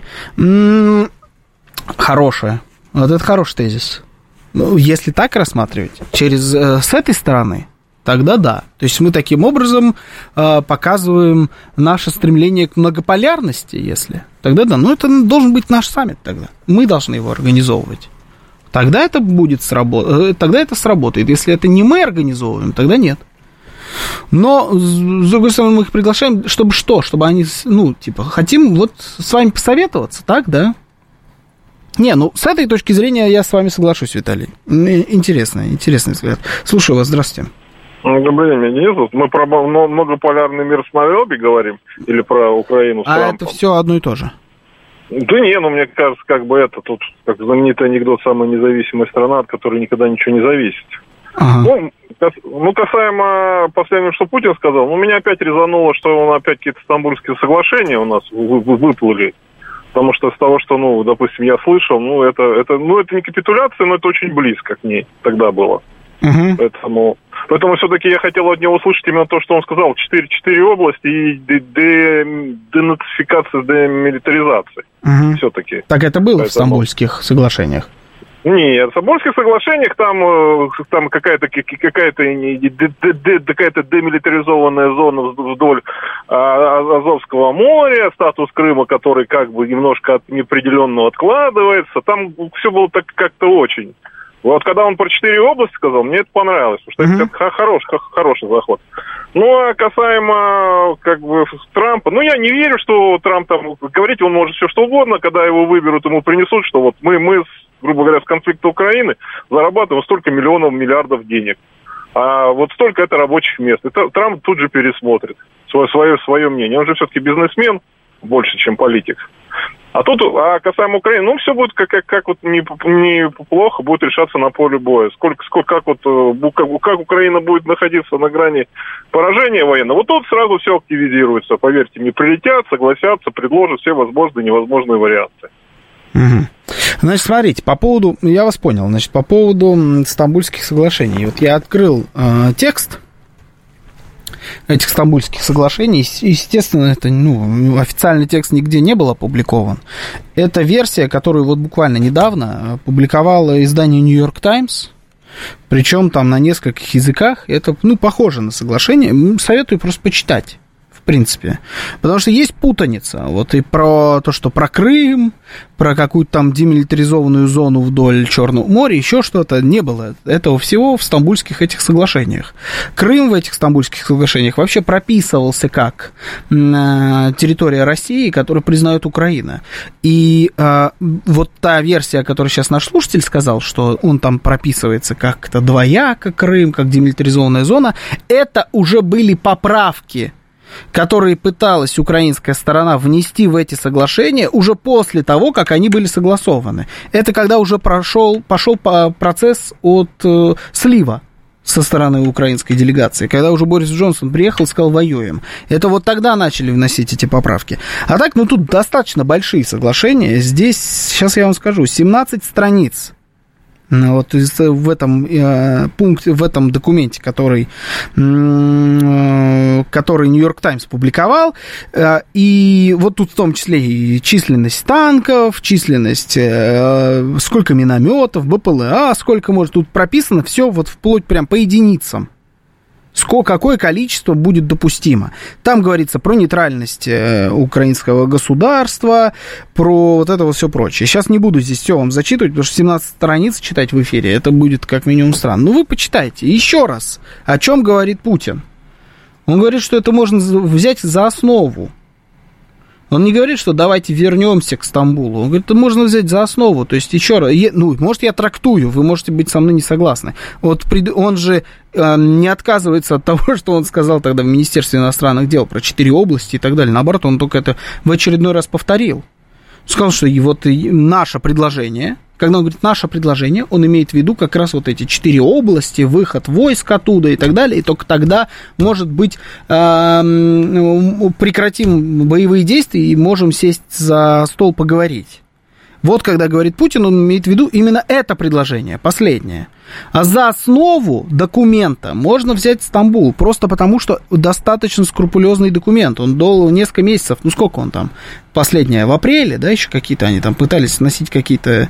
Хорошая. Вот это хороший тезис. Если так рассматривать, с этой стороны, тогда да. То есть мы таким образом показываем наше стремление к многополярности, тогда да. Но это должен быть наш саммит тогда. Мы должны его организовывать. Тогда это тогда это сработает. Если это не мы организовываем, тогда нет. Но, с другой стороны, мы их приглашаем, чтобы что? Чтобы они, хотим вот с вами посоветоваться, так, да? С этой точки зрения я с вами соглашусь, Виталий. Интересный взгляд. Слушаю вас, здравствуйте. Добрый день, Денис. Мы про многополярный мир с Найроби говорим? Или про Украину с Трампом? Это все одно и то же. Да мне кажется, тут как знаменитый анекдот, самая независимая страна, от которой никогда ничего не зависит. Ага. Касаемо последнего, что Путин сказал, меня опять резануло, что он опять какие-то стамбульские соглашения у нас выплыли. Потому что с того, что, допустим, я слышал, это не капитуляция, но это очень близко к ней тогда было. Угу. Поэтому все-таки я хотел от него услышать именно то, что он сказал. 4 области и денацификация, демилитаризация. Угу. Все-таки. Так это было в Стамбульских соглашениях? Нет, в Стамбульских соглашениях там какая-то демилитаризованная зона вдоль Азовского моря, статус Крыма, который немножко от неопределенного откладывается. Там все было так как-то очень. Вот когда он про 4 области сказал, мне это понравилось, потому что это хороший заход. А касаемо Трампа, я не верю, что Трамп говорить он может все что угодно, когда его выберут, ему принесут, что мы грубо говоря, с конфликта Украины зарабатываем столько миллиардов денег. А вот столько это рабочих мест. Это Трамп тут же пересмотрит свое мнение. Он же все-таки бизнесмен больше, чем политик. А касаемо Украины, все будет как неплохо, будет решаться на поле боя. Как Украина будет находиться на грани поражения военного, тут сразу все активизируется. Поверьте мне, прилетят, согласятся, предложат все возможные и невозможные варианты. Угу. Значит, смотрите, я вас понял, по поводу Стамбульских соглашений. Вот я открыл текст этих Стамбульских соглашений. Естественно, это официальный текст нигде не был опубликован. Это версия, которую буквально недавно опубликовало издание New York Times. Причем там на нескольких языках. Это, похоже на соглашение. Советую просто почитать. принципе. Потому что есть путаница. Вот и про то, что про Крым, про какую-то там демилитаризованную зону вдоль Черного моря, еще что-то не было. Этого всего в стамбульских этих соглашениях. Крым в этих стамбульских соглашениях вообще прописывался как территория России, которую признает Украина. И вот та версия, которую сейчас наш слушатель сказал, что он там прописывается как-то двояко Крым, как демилитаризованная зона, это уже были поправки, которые пыталась украинская сторона внести в эти соглашения уже после того, как они были согласованы. Это когда уже пошел процесс от слива со стороны украинской делегации, когда уже Борис Джонсон приехал и сказал: воюем. Это вот тогда начали вносить эти поправки. А так, ну, тут достаточно большие соглашения. Здесь, сейчас я вам скажу, 17 страниц. Вот в этом пункте, в этом документе, который Нью-Йорк Таймс публиковал, и вот тут в том числе и численность танков, численность, сколько минометов, БПЛА, сколько может, тут прописано все вот вплоть прям по единицам. Какое количество будет допустимо. Там говорится про нейтральность украинского государства, про вот это вот все прочее. Сейчас не буду здесь все вам зачитывать, потому что 17 страниц читать в эфире, это будет как минимум странно. Но вы почитайте еще раз, о чем говорит Путин. Он говорит, что это можно взять за основу. Он не говорит, что давайте вернемся к Стамбулу. Он говорит, это можно взять за основу. То есть, еще раз, может, я трактую, вы можете быть со мной не согласны. Вот он же не отказывается от того, что он сказал тогда в Министерстве иностранных дел про 4 области и так далее. Наоборот, он только это в очередной раз повторил. Сказал, что наше предложение, когда он говорит наше предложение, он имеет в виду как раз вот эти 4 области, выход войск оттуда и так далее, и только тогда, может быть, прекратим боевые действия и можем сесть за стол поговорить. Вот когда говорит Путин, он имеет в виду именно это предложение, последнее. А за основу документа можно взять Стамбул, просто потому что достаточно скрупулезный документ. Он долго несколько месяцев, сколько он там, последнее, в апреле, да, еще какие-то они там пытались вносить какие-то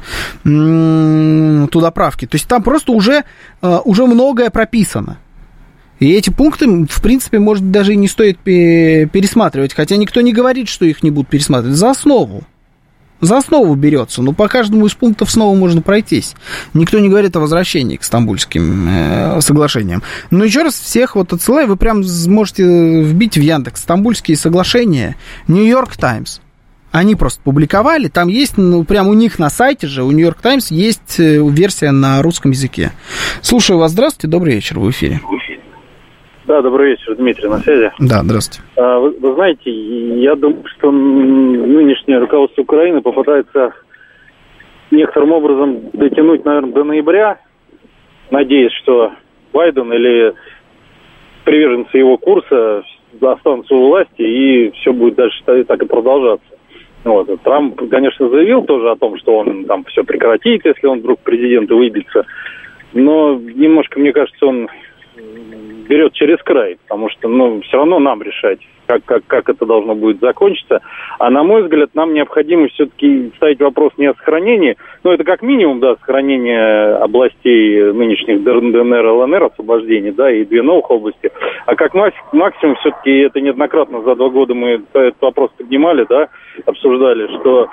туда правки. То есть там просто уже многое прописано. И эти пункты, в принципе, может, даже и не стоит пересматривать, хотя никто не говорит, что их не будут пересматривать. За основу. За основу берется, но по каждому из пунктов снова можно пройтись. Никто не говорит о возвращении к стамбульским соглашениям. Но еще раз всех вот отсылаю, вы прям сможете вбить в Яндекс «Стамбульские соглашения», «Нью-Йорк Таймс». Они просто публиковали, там есть, прям у них на сайте же, у «Нью-Йорк Таймс» есть версия на русском языке. Слушаю вас, здравствуйте, добрый вечер, в эфире. Да, добрый вечер, Дмитрий, на связи. Да, здравствуйте. Вы знаете, я думаю, что нынешнее руководство Украины попытается некоторым образом дотянуть, наверное, до ноября, надеясь, что Байден или приверженцы его курса останутся у власти, и все будет дальше так и продолжаться. Вот. Трамп, конечно, заявил тоже о том, что он там все прекратит, если он вдруг президента выбьется, но немножко, мне кажется, он берет через край, потому что, все равно нам решать, как это должно будет закончиться. А на мой взгляд, нам необходимо все-таки ставить вопрос не о сохранении, это как минимум, да, сохранение областей нынешних ДНР, ЛНР, освобождения, да, и 2 новых области, а как максимум все-таки, это неоднократно за 2 года мы этот вопрос поднимали, да, обсуждали, что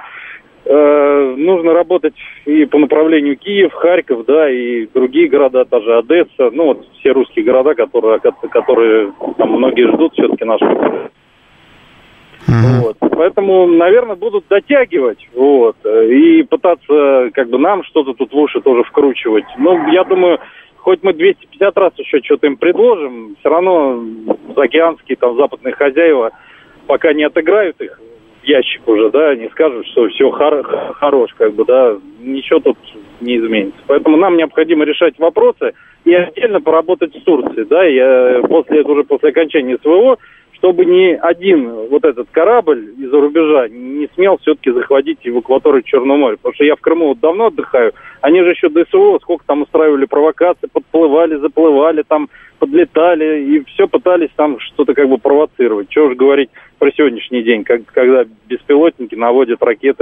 нужно работать и по направлению Киев, Харьков, да, и другие города, та же Одесса, все русские города, которые там многие ждут все-таки нашего. Вот. Поэтому, наверное, будут дотягивать, и пытаться нам что-то тут в уши тоже вкручивать. Я думаю, хоть мы 250 раз еще что-то им предложим, все равно заокеанские, западные хозяева пока не отыграют их ящик уже, да, не скажут, что все хорош, да, ничего тут не изменится. Поэтому нам необходимо решать вопросы и отдельно поработать с Турцией, да, после окончания СВО, чтобы ни один вот этот корабль из-за рубежа не смел все-таки захватить в акваторию Черного моря. Потому что я в Крыму давно отдыхаю, они же еще до СВО сколько там устраивали провокации, подплывали, заплывали, там подлетали и все пытались там что-то провоцировать. Чего уж говорить про сегодняшний день, когда беспилотники наводят ракеты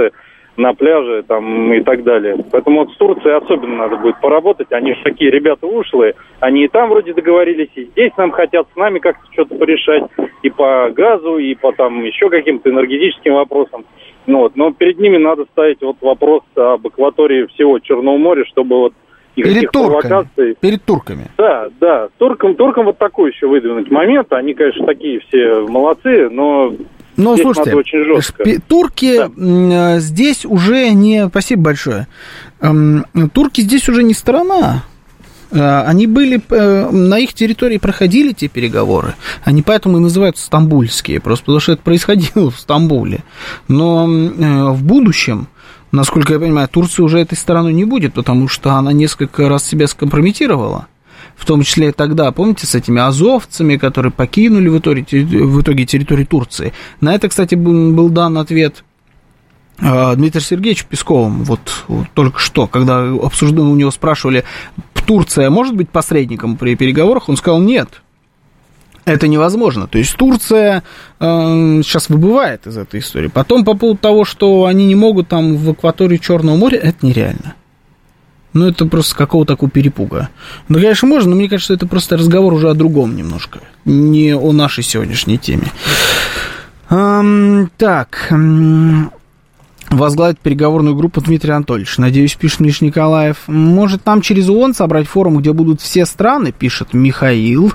на пляже там, и так далее. Поэтому вот с Турцией особенно надо будет поработать. Они же такие ребята ушлые. Они и там вроде договорились, и здесь нам хотят с нами как-то что-то порешать. И по газу, и по там еще каким-то энергетическим вопросам. Ну, вот. Но перед ними надо ставить вот вопрос об акватории всего Черного моря, чтобы вот перед турками. Да. Туркам вот такой еще выдвинуть момент. Они, конечно, такие все молодцы, но здесь слушайте, надо очень жестко. Турки здесь уже не... Спасибо большое. Турки здесь уже не сторона. Они были... На их территории проходили те переговоры. Они поэтому и называются стамбульские. Просто потому что это происходило в Стамбуле. Но в будущем, насколько я понимаю, Турция уже этой стороной не будет, потому что она несколько раз себя скомпрометировала. В том числе и тогда, помните, с этими азовцами, которые покинули в итоге территорию Турции. На это, кстати, был дан ответ Дмитрию Сергеевичу Песковым, вот только что, когда обсуждали, у него спрашивали, Турция может быть посредником при переговорах, он сказал, нет, это невозможно. То есть Турция сейчас выбывает из этой истории. Потом по поводу того, что они не могут там в акватории Черного моря, это нереально. Ну, это просто какого-то такого перепуга. Да, конечно, можно, но мне кажется, что это просто разговор уже о другом немножко, не о нашей сегодняшней теме. Так... Возглавит переговорную группу Дмитрий Анатольевич. Надеюсь, пишет Миш Николаев. Может, нам через ООН собрать форум, где будут все страны, пишет Михаил.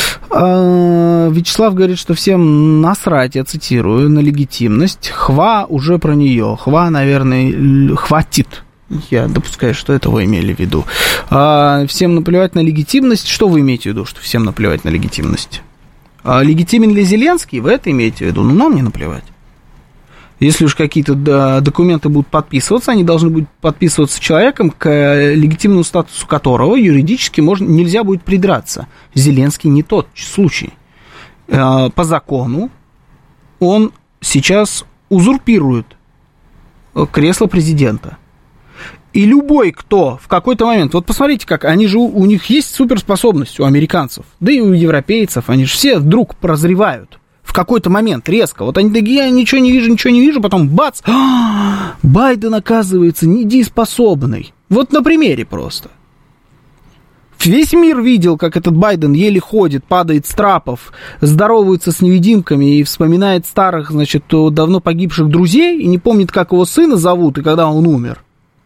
Вячеслав говорит, что всем насрать, я цитирую, на легитимность. Хва уже про нее. Хва, наверное, хватит. Я допускаю, что это вы имели в виду. Всем наплевать на легитимность. Что вы имеете в виду, что всем наплевать на легитимность? Легитимен ли Зеленский? Вы это имеете в виду? Ну, нам не наплевать. Если уж какие-то документы будут подписываться, они должны будут подписываться человеком, к легитимному статусу которого юридически нельзя будет придраться. Зеленский не тот случай. По закону он сейчас узурпирует кресло президента. И любой, кто в какой-то момент... Вот посмотрите, как они же... У них есть суперспособность, у американцев, да и у европейцев. Они же все вдруг прозревают. В какой-то момент резко. Вот они такие, я ничего не вижу, потом бац! Байден, оказывается, недееспособный. Вот на примере просто. Весь мир видел, как этот Байден еле ходит, падает с трапов, здоровается с невидимками и вспоминает старых, значит, давно погибших друзей, и не помнит, как его сына зовут и когда он умер.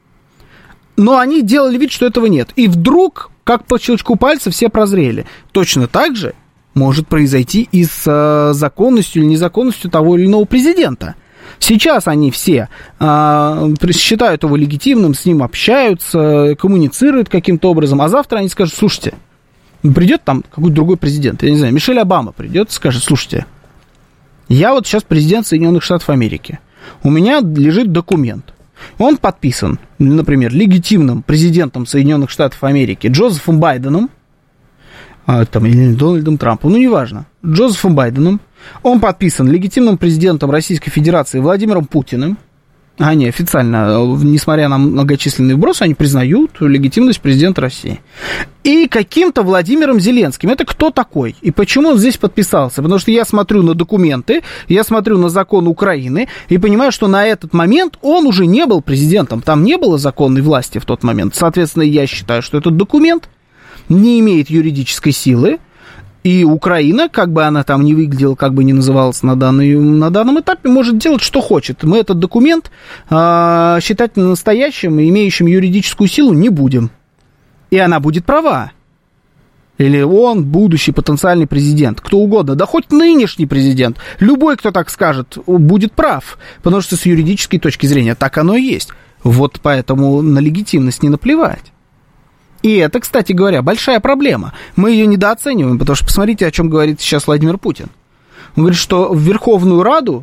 Но они делали вид, что этого нет. И вдруг, как по щелчку пальца, все прозрели. Точно так же может произойти и с законностью или незаконностью того или иного президента. Сейчас они все считают его легитимным, с ним общаются, коммуницируют каким-то образом, а завтра они скажут, слушайте, придет там какой-то другой президент, я не знаю, Мишель Обама придет и скажет, слушайте, я вот сейчас президент Соединенных Штатов Америки, у меня лежит документ, он подписан, например, легитимным президентом Соединенных Штатов Америки Джозефом Байденом, там, или Дональдом Трампом, ну, неважно, Джозефом Байденом. Он подписан легитимным президентом Российской Федерации Владимиром Путиным. Они официально, несмотря на многочисленные вбросы, они признают легитимность президента России. И каким-то Владимиром Зеленским. Это кто такой? И почему он здесь подписался? Потому что я смотрю на документы, я смотрю на закон Украины и понимаю, что на этот момент он уже не был президентом. Там не было законной власти в тот момент. Соответственно, я считаю, что этот документ не имеет юридической силы, и Украина, как бы она там ни выглядела, как бы ни называлась на данном этапе, может делать, что хочет. Мы этот документ считать настоящим и имеющим юридическую силу не будем. И она будет права. Или он, будущий потенциальный президент, кто угодно, да хоть нынешний президент, любой, кто так скажет, будет прав, потому что с юридической точки зрения так оно и есть. Вот поэтому на легитимность не наплевать. И это, кстати говоря, большая проблема. Мы ее недооцениваем, потому что посмотрите, о чем говорит сейчас Владимир Путин. Он говорит, что на Верховную Раду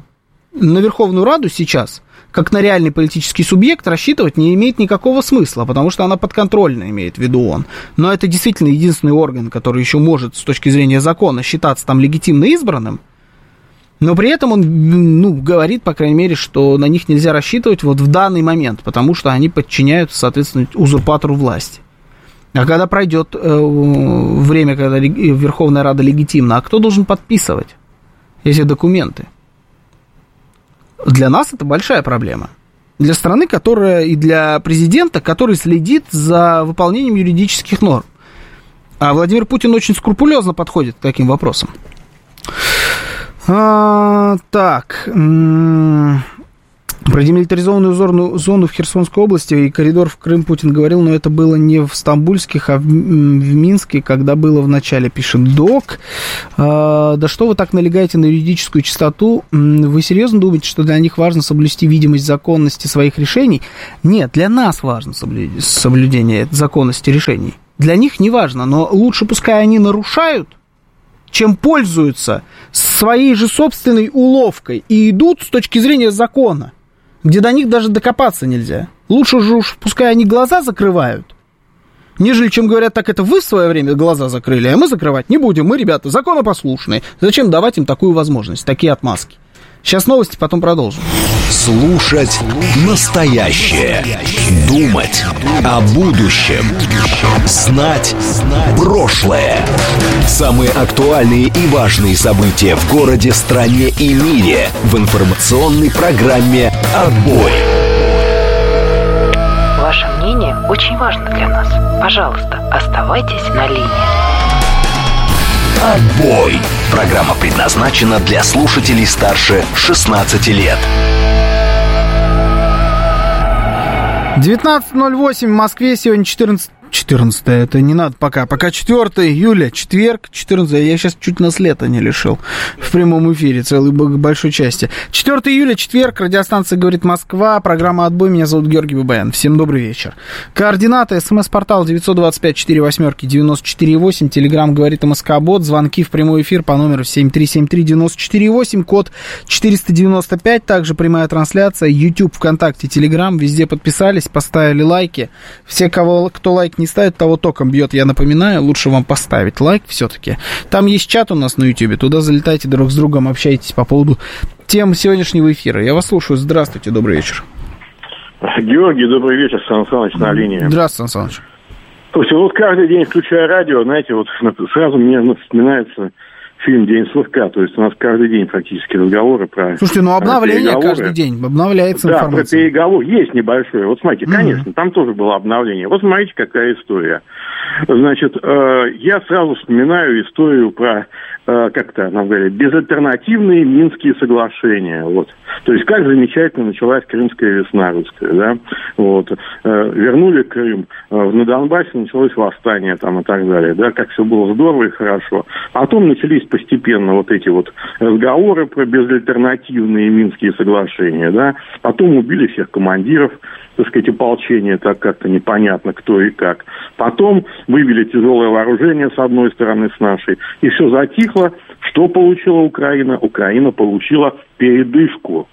сейчас, как на реальный политический субъект, рассчитывать не имеет никакого смысла, потому что она подконтрольна, имеет в виду он. Но это действительно единственный орган, который еще может с точки зрения закона считаться там легитимно избранным. Но при этом он говорит, по крайней мере, что на них нельзя рассчитывать вот в данный момент, потому что они подчиняются, соответственно, узурпатору власти. А когда пройдет время, когда Верховная Рада легитимна, а кто должен подписывать эти документы? Для нас это большая проблема. Для страны, которая и для президента, который следит за выполнением юридических норм. А Владимир Путин очень скрупулезно подходит к таким вопросам. Так. Про демилитаризованную зону в Херсонской области и коридор в Крым Путин говорил, но это было не в Стамбульских, а в Минске, когда было в начале, пишет Док. Да что вы так налегаете на юридическую чистоту? Вы серьезно думаете, что для них важно соблюсти видимость законности своих решений? Нет, для нас важно соблюдение законности решений. Для них не важно, но лучше пускай они нарушают, чем пользуются своей же собственной уловкой и идут с точки зрения закона, где до них даже докопаться нельзя. Лучше же уж пускай они глаза закрывают, нежели чем говорят, так это вы в свое время глаза закрыли, а мы закрывать не будем, мы, ребята, законопослушные. Зачем давать им такую возможность, такие отмазки? Сейчас новости, потом продолжим. Слушать настоящее. Думать о будущем. Знать прошлое. Самые актуальные и важные события в городе, стране и мире в информационной программе «Отбой». Ваше мнение очень важно для нас. Пожалуйста, оставайтесь на линии. «Отбой». Программа предназначена для слушателей старше 16 лет. 19:08 в Москве, сегодня 14, это не надо пока 4 июля, четверг, 14, я сейчас чуть нас лета не лишил в прямом эфире, целой большой части. 4 июля, четверг, радиостанция «Говорит Москва», программа «Отбой», меня зовут Георгий Бабаян, всем добрый вечер. Координаты, смс-портал 925-48-94-8, телеграмм «Говорит МСК-бот», звонки в прямой эфир по номеру 7373-94-8, код 495, также прямая трансляция, YouTube, ВКонтакте, Телеграм, везде подписались, поставили лайки, все, кто лайк не ставит, того током бьет, я напоминаю, лучше вам поставить лайк все-таки. Там есть чат у нас на YouTube, туда залетайте друг с другом, общайтесь по поводу тем сегодняшнего эфира. Я вас слушаю, здравствуйте, добрый вечер. Георгий, добрый вечер, Сан Саныч на линии. Здравствуйте, Сан Саныч. Слушайте, вот каждый день, включая радио, знаете, вот сразу мне вспоминается фильм «День сурка», то есть у нас каждый день практически разговоры про... Слушайте, ну обновление каждый день, обновляется информация. Да, про переговоры есть небольшое. Вот смотрите, конечно, там тоже было обновление. Вот смотрите, какая история. Значит, я сразу вспоминаю историю про, как-то нам говорят, безальтернативные Минские соглашения. Вот. То есть как замечательно началась Крымская весна русская, да? Вот. Вернули Крым, на Донбассе началось восстание там и так далее, да, как все было здорово и хорошо. Потом начались постепенно вот эти вот разговоры про безальтернативные Минские соглашения, да. Потом убили всех командиров, так сказать, ополчения, так как-то непонятно кто и как. Потом вывели тяжелое вооружение с одной стороны, с нашей, и все затихло. Что получила Украина? Украина получила передышку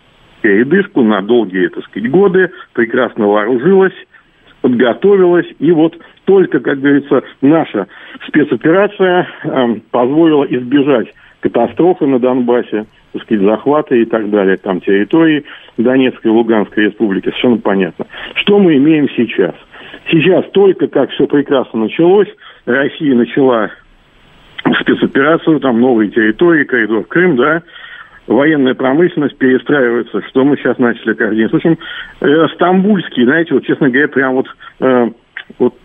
на долгие, так сказать, годы, прекрасно вооружилась, подготовилась, и вот только, как говорится, наша спецоперация позволила избежать катастрофы на Донбассе, так сказать, захвата и так далее, там территории Донецкой и Луганской республики, совершенно понятно. Что мы имеем сейчас? Сейчас только как все прекрасно началось, Россия начала спецоперацию, там новые территории, коридор в Крым, да, военная промышленность перестраивается, что мы сейчас начали координировать. В общем, стамбульский, знаете, вот, честно говоря, прям вот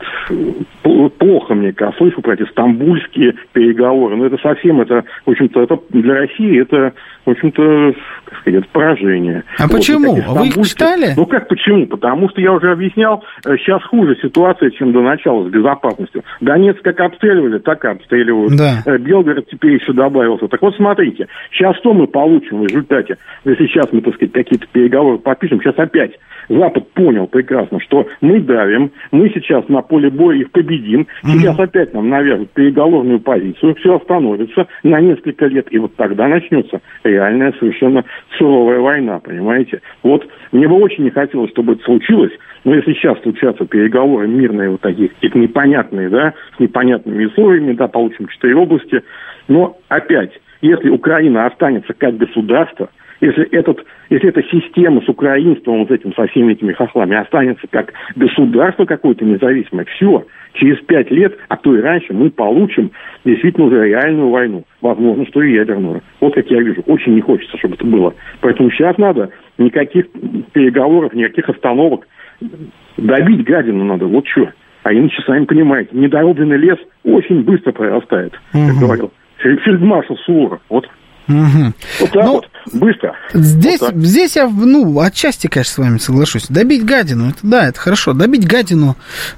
плохо мне, когда слышу про эти стамбульские переговоры. Но это совсем, это, в общем-то, это для России, это, в общем-то, как сказать, это поражение. А вот, почему? Вы их читали? Ну, как почему? Потому что я уже объяснял, сейчас хуже ситуация, чем до начала с безопасностью. Донецк как обстреливали, так и обстреливают. Да. Белгород теперь еще добавился. Так вот, смотрите, сейчас что мы получим в результате? Если сейчас мы, так сказать, какие-то переговоры подпишем, сейчас опять Запад понял прекрасно, что мы давим, мы сейчас на поле боя их победим, сейчас опять нам навяжут переговорную позицию, все остановится на несколько лет, и вот тогда начнется реальная совершенно суровая война, понимаете? Вот мне бы очень не хотелось, чтобы это случилось, но если сейчас случатся переговоры мирные, вот такие, какие-то непонятные, да, с непонятными условиями, да, получим 4 области, но опять, если Украина останется как государство, Если эта система с украинством, вот этим, со всеми этими хохлами останется как государство какое-то независимое, все, через 5 лет, а то и раньше, мы получим действительно уже реальную войну. Возможно, что и ядерную. Вот как я вижу. Очень не хочется, чтобы это было. Поэтому сейчас надо никаких переговоров, никаких остановок. Добить гадину надо, вот что. А иначе, сами понимаете, недорубленный лес очень быстро прорастает, как говорил фельдмаршал Суворов. Вот. Вот так вот, быстро. Здесь я, отчасти, конечно, с вами соглашусь. Добить гадину, это хорошо. Добить гадину,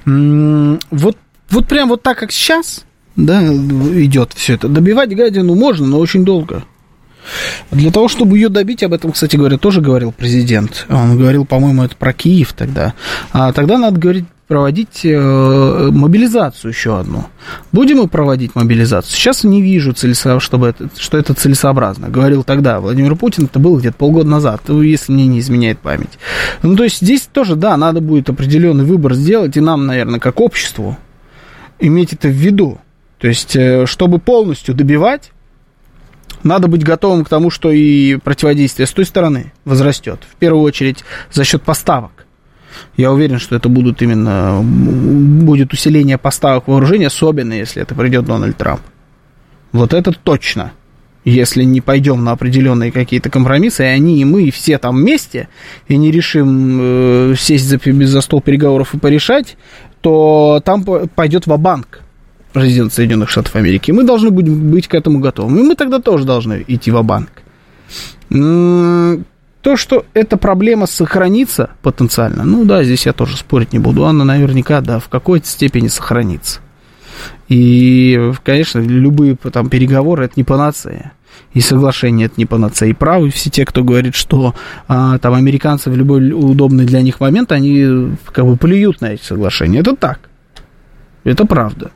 вот прям вот так, как сейчас, да, идет все это. Добивать гадину можно, но очень долго. Для того, чтобы ее добить, об этом, кстати говоря, тоже говорил президент. Он говорил, по-моему, это про Киев тогда. А тогда надо проводить мобилизацию еще одну. Будем мы проводить мобилизацию? Сейчас не вижу, что это целесообразно. Говорил тогда Владимир Путин, это было где-то полгода назад, если мне не изменяет память. То есть здесь тоже, да, надо будет определенный выбор сделать, и нам, наверное, как обществу иметь это в виду. То есть, чтобы полностью добивать, надо быть готовым к тому, что и противодействие с той стороны возрастет. В первую очередь за счет поставок. Я уверен, что это будет усиление поставок вооружения, особенно если это придет Дональд Трамп. Вот это точно. Если не пойдем на определенные какие-то компромиссы, и они, и мы, и все там вместе, и не решим сесть за стол переговоров и порешать, то там пойдет ва-банк президент Соединенных Штатов Америки. Мы должны будем быть к этому готовы. И мы тогда тоже должны идти ва-банк. То, что эта проблема сохранится потенциально, здесь я тоже спорить не буду. Она наверняка, в какой-то степени сохранится. И, конечно, любые там переговоры – это не панацея. И соглашение – это не панацея. И правы все те, кто говорит, что там американцы в любой удобный для них момент, они плюют на эти соглашения. Это так. Это правда.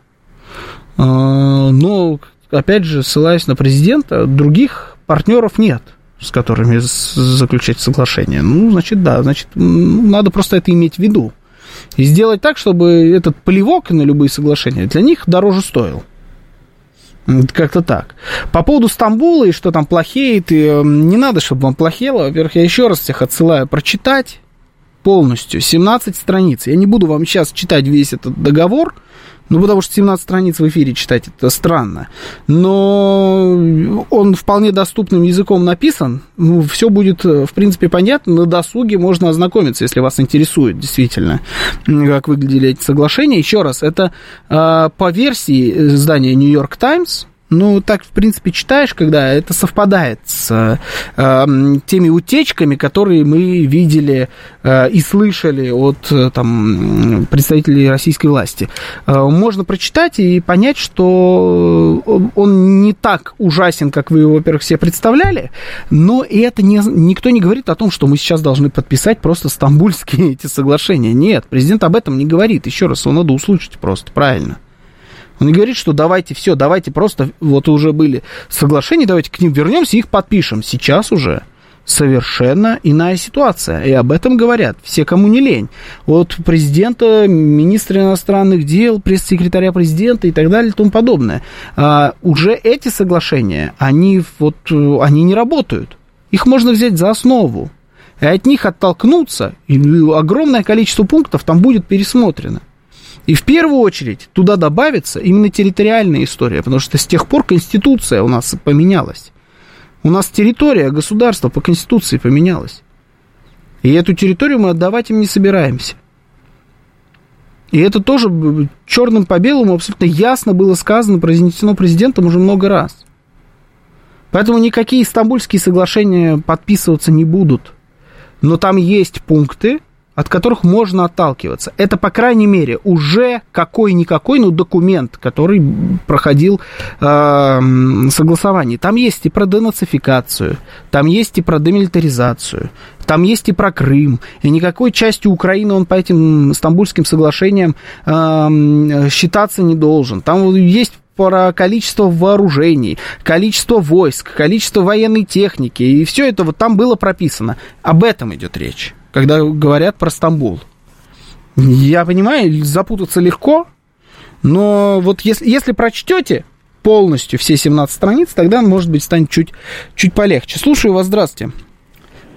Но, опять же, ссылаясь на президента, других партнеров нет, с которыми заключать соглашение. Надо просто это иметь в виду. И сделать так, чтобы этот плевок на любые соглашения для них дороже стоил. Как-то так. По поводу Стамбула и что там плохеет, не надо, чтобы вам плохело. Во-первых, я еще раз всех отсылаю прочитать полностью 17 страниц. Я не буду вам сейчас читать весь этот договор, потому что 17 страниц в эфире читать это странно. Но он вполне доступным языком написан. Все будет, в принципе, понятно. На досуге можно ознакомиться, если вас интересует действительно, как выглядели эти соглашения. Еще раз, это по версии издания New York Times. Так, в принципе, читаешь, когда это совпадает с теми утечками, которые мы видели и слышали от представителей российской власти. Можно прочитать и понять, что он не так ужасен, как вы его, во-первых, себе представляли, но и это никто не говорит о том, что мы сейчас должны подписать просто стамбульские эти соглашения. Нет, президент об этом не говорит. Еще раз, его надо услышать просто, правильно. Он не говорит, что давайте просто, уже были соглашения, давайте к ним вернемся и их подпишем. Сейчас уже совершенно иная ситуация, и об этом говорят все, кому не лень. От президента, министра иностранных дел, пресс-секретаря президента и так далее и тому подобное. Уже эти соглашения, они не работают. Их можно взять за основу, и от них оттолкнуться, и огромное количество пунктов там будет пересмотрено. И в первую очередь туда добавится именно территориальная история, потому что с тех пор Конституция у нас поменялась. У нас территория государства по Конституции поменялась. И эту территорию мы отдавать им не собираемся. И это тоже черным по белому абсолютно ясно было сказано, произнесено президентом уже много раз. Поэтому никакие стамбульские соглашения подписываться не будут. Но там есть пункты, от которых можно отталкиваться. Это, по крайней мере, уже какой-никакой, документ, который проходил согласование. Там есть и про денацификацию, там есть и про демилитаризацию, там есть и про Крым. И никакой частью Украины он по этим стамбульским соглашениям считаться не должен. Там есть про количество вооружений, количество войск, количество военной техники. И все это там было прописано. Об этом идет речь, когда говорят про Стамбул. Я понимаю, запутаться легко, но если прочтете полностью все 17 страниц, тогда, может быть, станет чуть полегче. Слушаю вас, здравствуйте.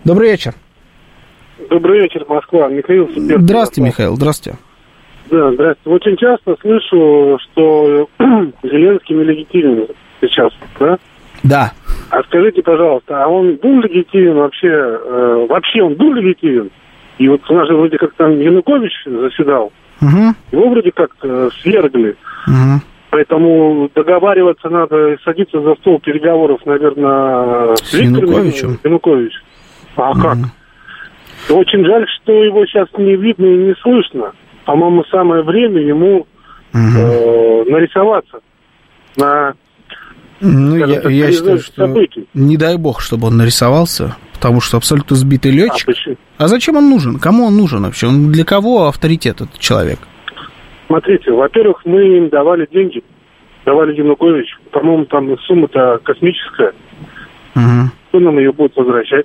Добрый вечер. Добрый вечер, Москва. Михаил Супер. Здравствуйте, Михаил, здравствуйте. Да, здравствуйте. Очень часто слышу, что Зеленский нелегитимен сейчас, да? Да. А скажите, пожалуйста, а он был легитимен вообще? Вообще он был легитимен? И вот у нас же вроде как там Янукович заседал. Угу. Его вроде как свергли. Угу. Поэтому договариваться надо и садиться за стол переговоров, наверное, с Януковичем. Януковичем. А как? Очень жаль, что его сейчас не видно и не слышно. По-моему, самое время ему нарисоваться на... я считаю, что не дай бог, чтобы он нарисовался, потому что абсолютно сбитый летчик. А зачем он нужен? Кому он нужен вообще? Он для кого авторитет этот человек? Смотрите, во-первых, мы им давали деньги, давали Януковичу. По-моему, там сумма-то космическая. Кто нам ее будет возвращать?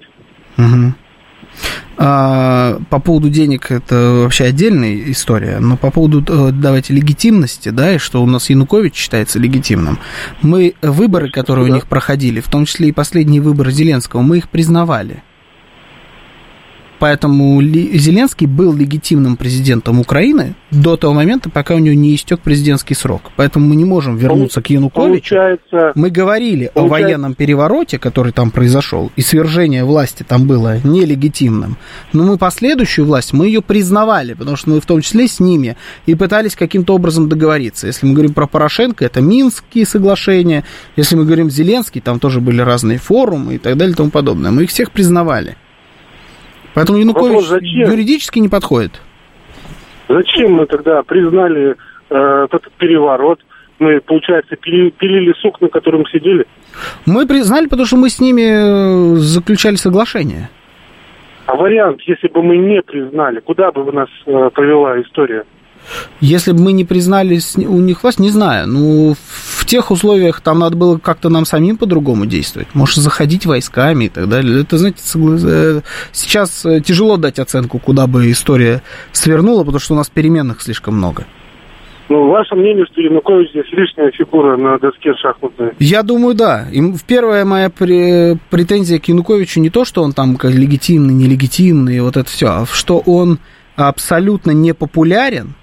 По поводу денег это вообще отдельная история, но по поводу, давайте, легитимности, да, и что у нас Янукович считается легитимным, мы выборы, которые у них проходили, в том числе и последние выборы Зеленского, мы их признавали. Поэтому Зеленский был легитимным президентом Украины до того момента, пока у него не истек президентский срок. Поэтому мы не можем вернуться к Януковичу. Мы говорили о военном перевороте, который там произошел, и свержение власти там было нелегитимным. Но мы последующую власть, мы ее признавали, потому что мы в том числе с ними и пытались каким-то образом договориться. Если мы говорим про Порошенко, это Минские соглашения. Если мы говорим Зеленский, там тоже были разные форумы и так далее и тому подобное. Мы их всех признавали. Поэтому Янукович юридически не подходит. Зачем мы тогда признали этот переворот? Мы, получается, пилили сук, на котором сидели? Мы признали, потому что мы с ними заключали соглашение. А вариант, если бы мы не признали, куда бы нас повела история? Если бы мы не признали у них власть, не знаю. Ну, в тех условиях там надо было как-то нам самим по-другому действовать. Может, заходить войсками и так далее. Это, знаете, сейчас тяжело дать оценку, куда бы история свернула, потому что у нас переменных слишком много. Ну, ваше мнение, что Янукович здесь лишняя фигура на доске шахматной? Я думаю, да. И первая моя претензия к Януковичу не то, что он там легитимный, нелегитимный, вот это все, а что он абсолютно непопулярен.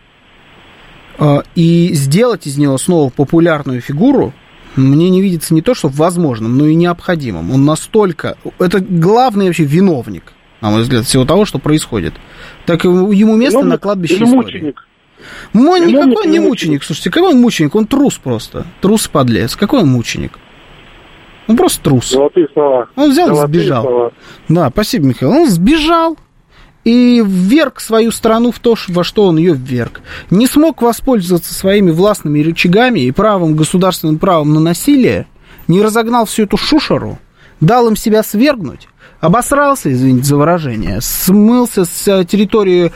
И сделать из него снова популярную фигуру мне не видится не то, что возможным, но и необходимым. Он настолько... Это главный вообще виновник, на мой взгляд, всего того, что происходит. Так ему место на кладбище истории. Мученик. Никакой не мученик. Слушайте, какой он мученик? Он трус просто. Трус-подлец. Какой он мученик? Он просто трус. Золотые слова. Он взял и сбежал. Слова. Да, спасибо, Михаил. Он сбежал и вверг свою страну в то, во что он ее вверг. Не смог воспользоваться своими властными рычагами и государственным правом на насилие, не разогнал всю эту шушеру, дал им себя свергнуть, обосрался, извините за выражение, смылся с территории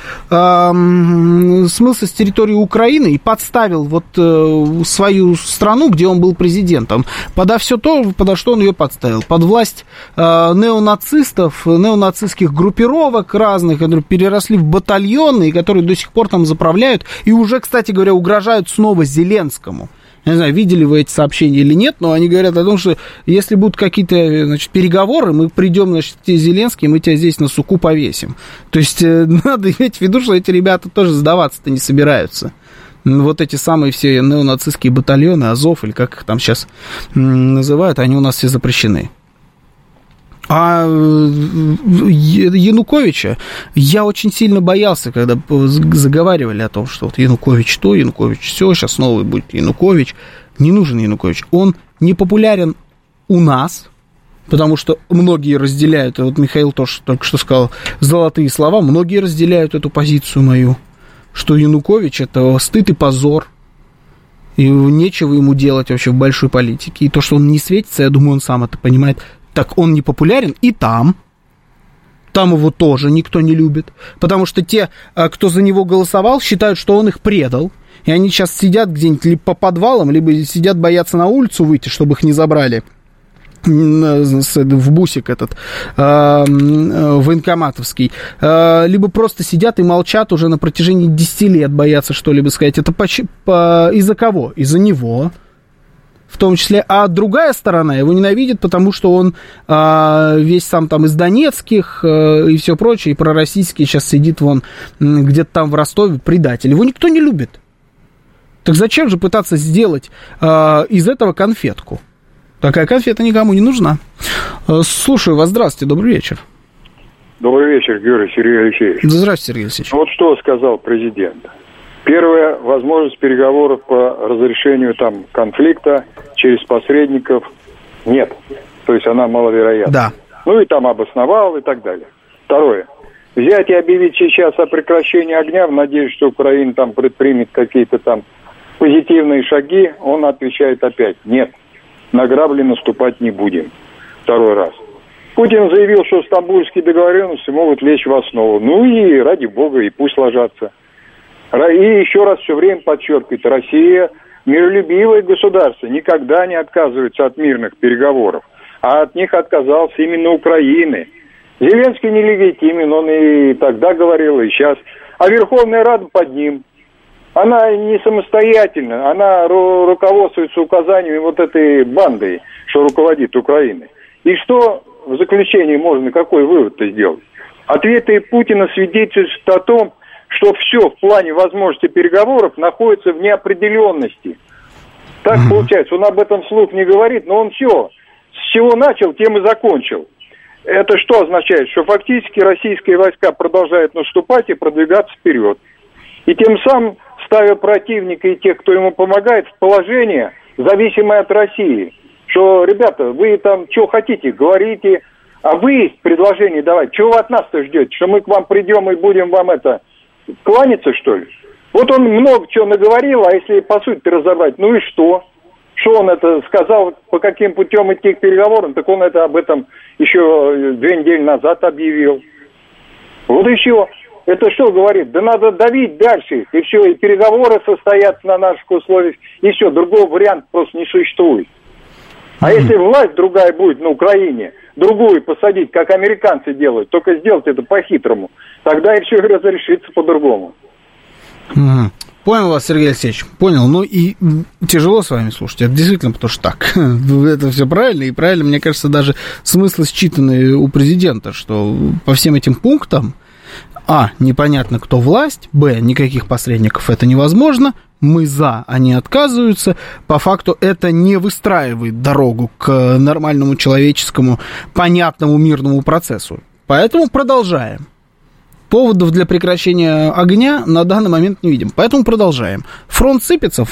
Украины и подставил вот свою страну, где он был президентом, подо все то, подо что он ее подставил, под власть неонацистов, неонацистских группировок разных, которые переросли в батальоны и которые до сих пор там заправляют и уже, кстати говоря, угрожают снова Зеленскому. Я не знаю, видели вы эти сообщения или нет, но они говорят о том, что если будут какие-то, значит, переговоры, мы придем, значит, к Зеленский, мы тебя здесь на суку повесим. То есть надо иметь в виду, что эти ребята тоже сдаваться-то не собираются. Вот эти самые все неонацистские батальоны, Азов, или как их там сейчас называют, они у нас все запрещены. А Януковича я очень сильно боялся, когда заговаривали о том, что вот Янукович то, Янукович все, сейчас новый будет Янукович. Не нужен Янукович. Он не популярен у нас, потому что многие разделяют, вот Михаил тоже только что сказал золотые слова, многие разделяют эту позицию мою, что Янукович это стыд и позор, и нечего ему делать вообще в большой политике. И то, что он не светится, я думаю, он сам это понимает. Так он не популярен и там. Там его тоже никто не любит. Потому что те, кто за него голосовал, считают, что он их предал. И они сейчас сидят где-нибудь либо по подвалам, либо сидят, боятся на улицу выйти, чтобы их не забрали в бусик этот военкоматовский. Либо просто сидят и молчат уже на протяжении 10 лет, боятся что-либо сказать. Это из-за кого? Из-за него. в том числе, а другая сторона его ненавидит, потому что он весь сам там из донецких и все прочее, и пророссийский сейчас сидит вон где-то там в Ростове, предатель. Его никто не любит. Так зачем же пытаться сделать из этого конфетку? Такая конфета никому не нужна. Слушаю вас, здравствуйте, добрый вечер. Добрый вечер, Георгий Сергей Алексеевич. Здравствуйте, Сергей Алексеевич. Вот что сказал президент. Первое, возможность переговоров по разрешению там конфликта через посредников нет. То есть она маловероятна. Да. Ну и там обосновал и так далее. Второе. Взять и объявить сейчас о прекращении огня, в надежде, что Украина там предпримет какие-то там позитивные шаги, он отвечает опять: нет, на грабли наступать не будем. Второй раз. Путин заявил, что стамбульские договоренности могут лечь в основу. Ну и ради бога, и пусть ложатся. И еще раз все время подчеркивает: Россия миролюбивое государство, никогда не отказывается от мирных переговоров. А от них отказался именно Украины. Зеленский нелегитимен, он и тогда говорил, и сейчас. А Верховная Рада под ним. Она не самостоятельна, она руководствуется указаниями вот этой банды, что руководит Украиной. И что в заключении можно, какой вывод-то сделать? Ответы Путина свидетельствуют о том, что все в плане возможности переговоров находится в неопределенности. Так получается, он об этом вслух не говорит, но он все, с чего начал, тем и закончил. Это что означает? Что фактически российские войска продолжают наступать и продвигаться вперед. И тем самым ставя противника и тех, кто ему помогает, в положение, зависимое от России. Что, ребята, вы там что хотите, говорите, а вы предложение давайте. Чего вы от нас-то ждете? Что мы к вам придем и будем вам это кланяться, что ли? Вот он много чего наговорил, а если по сути разобрать, ну и что? Что он это сказал, по каким путем идти к переговорам, так он это об этом еще 2 недели назад объявил. Вот и все. Это что говорит? Да надо давить дальше, и все, и переговоры состоятся на наших условиях, и все, другого варианта просто не существует. А если власть другая будет на Украине, другую посадить, как американцы делают, только сделать это по-хитрому, тогда и все разрешится по-другому. Понял вас, Сергей Алексеевич, понял. Ну и тяжело с вами слушать, это действительно потому что так. Это все правильно, и правильно, мне кажется, даже смыслы считанные у президента, что по всем этим пунктам непонятно, кто власть, никаких посредников это невозможно, мы за, они отказываются, по факту это не выстраивает дорогу к нормальному человеческому, понятному мирному процессу. Поэтому продолжаем. Поводов для прекращения огня на данный момент не видим, поэтому продолжаем. Фронт сыпется.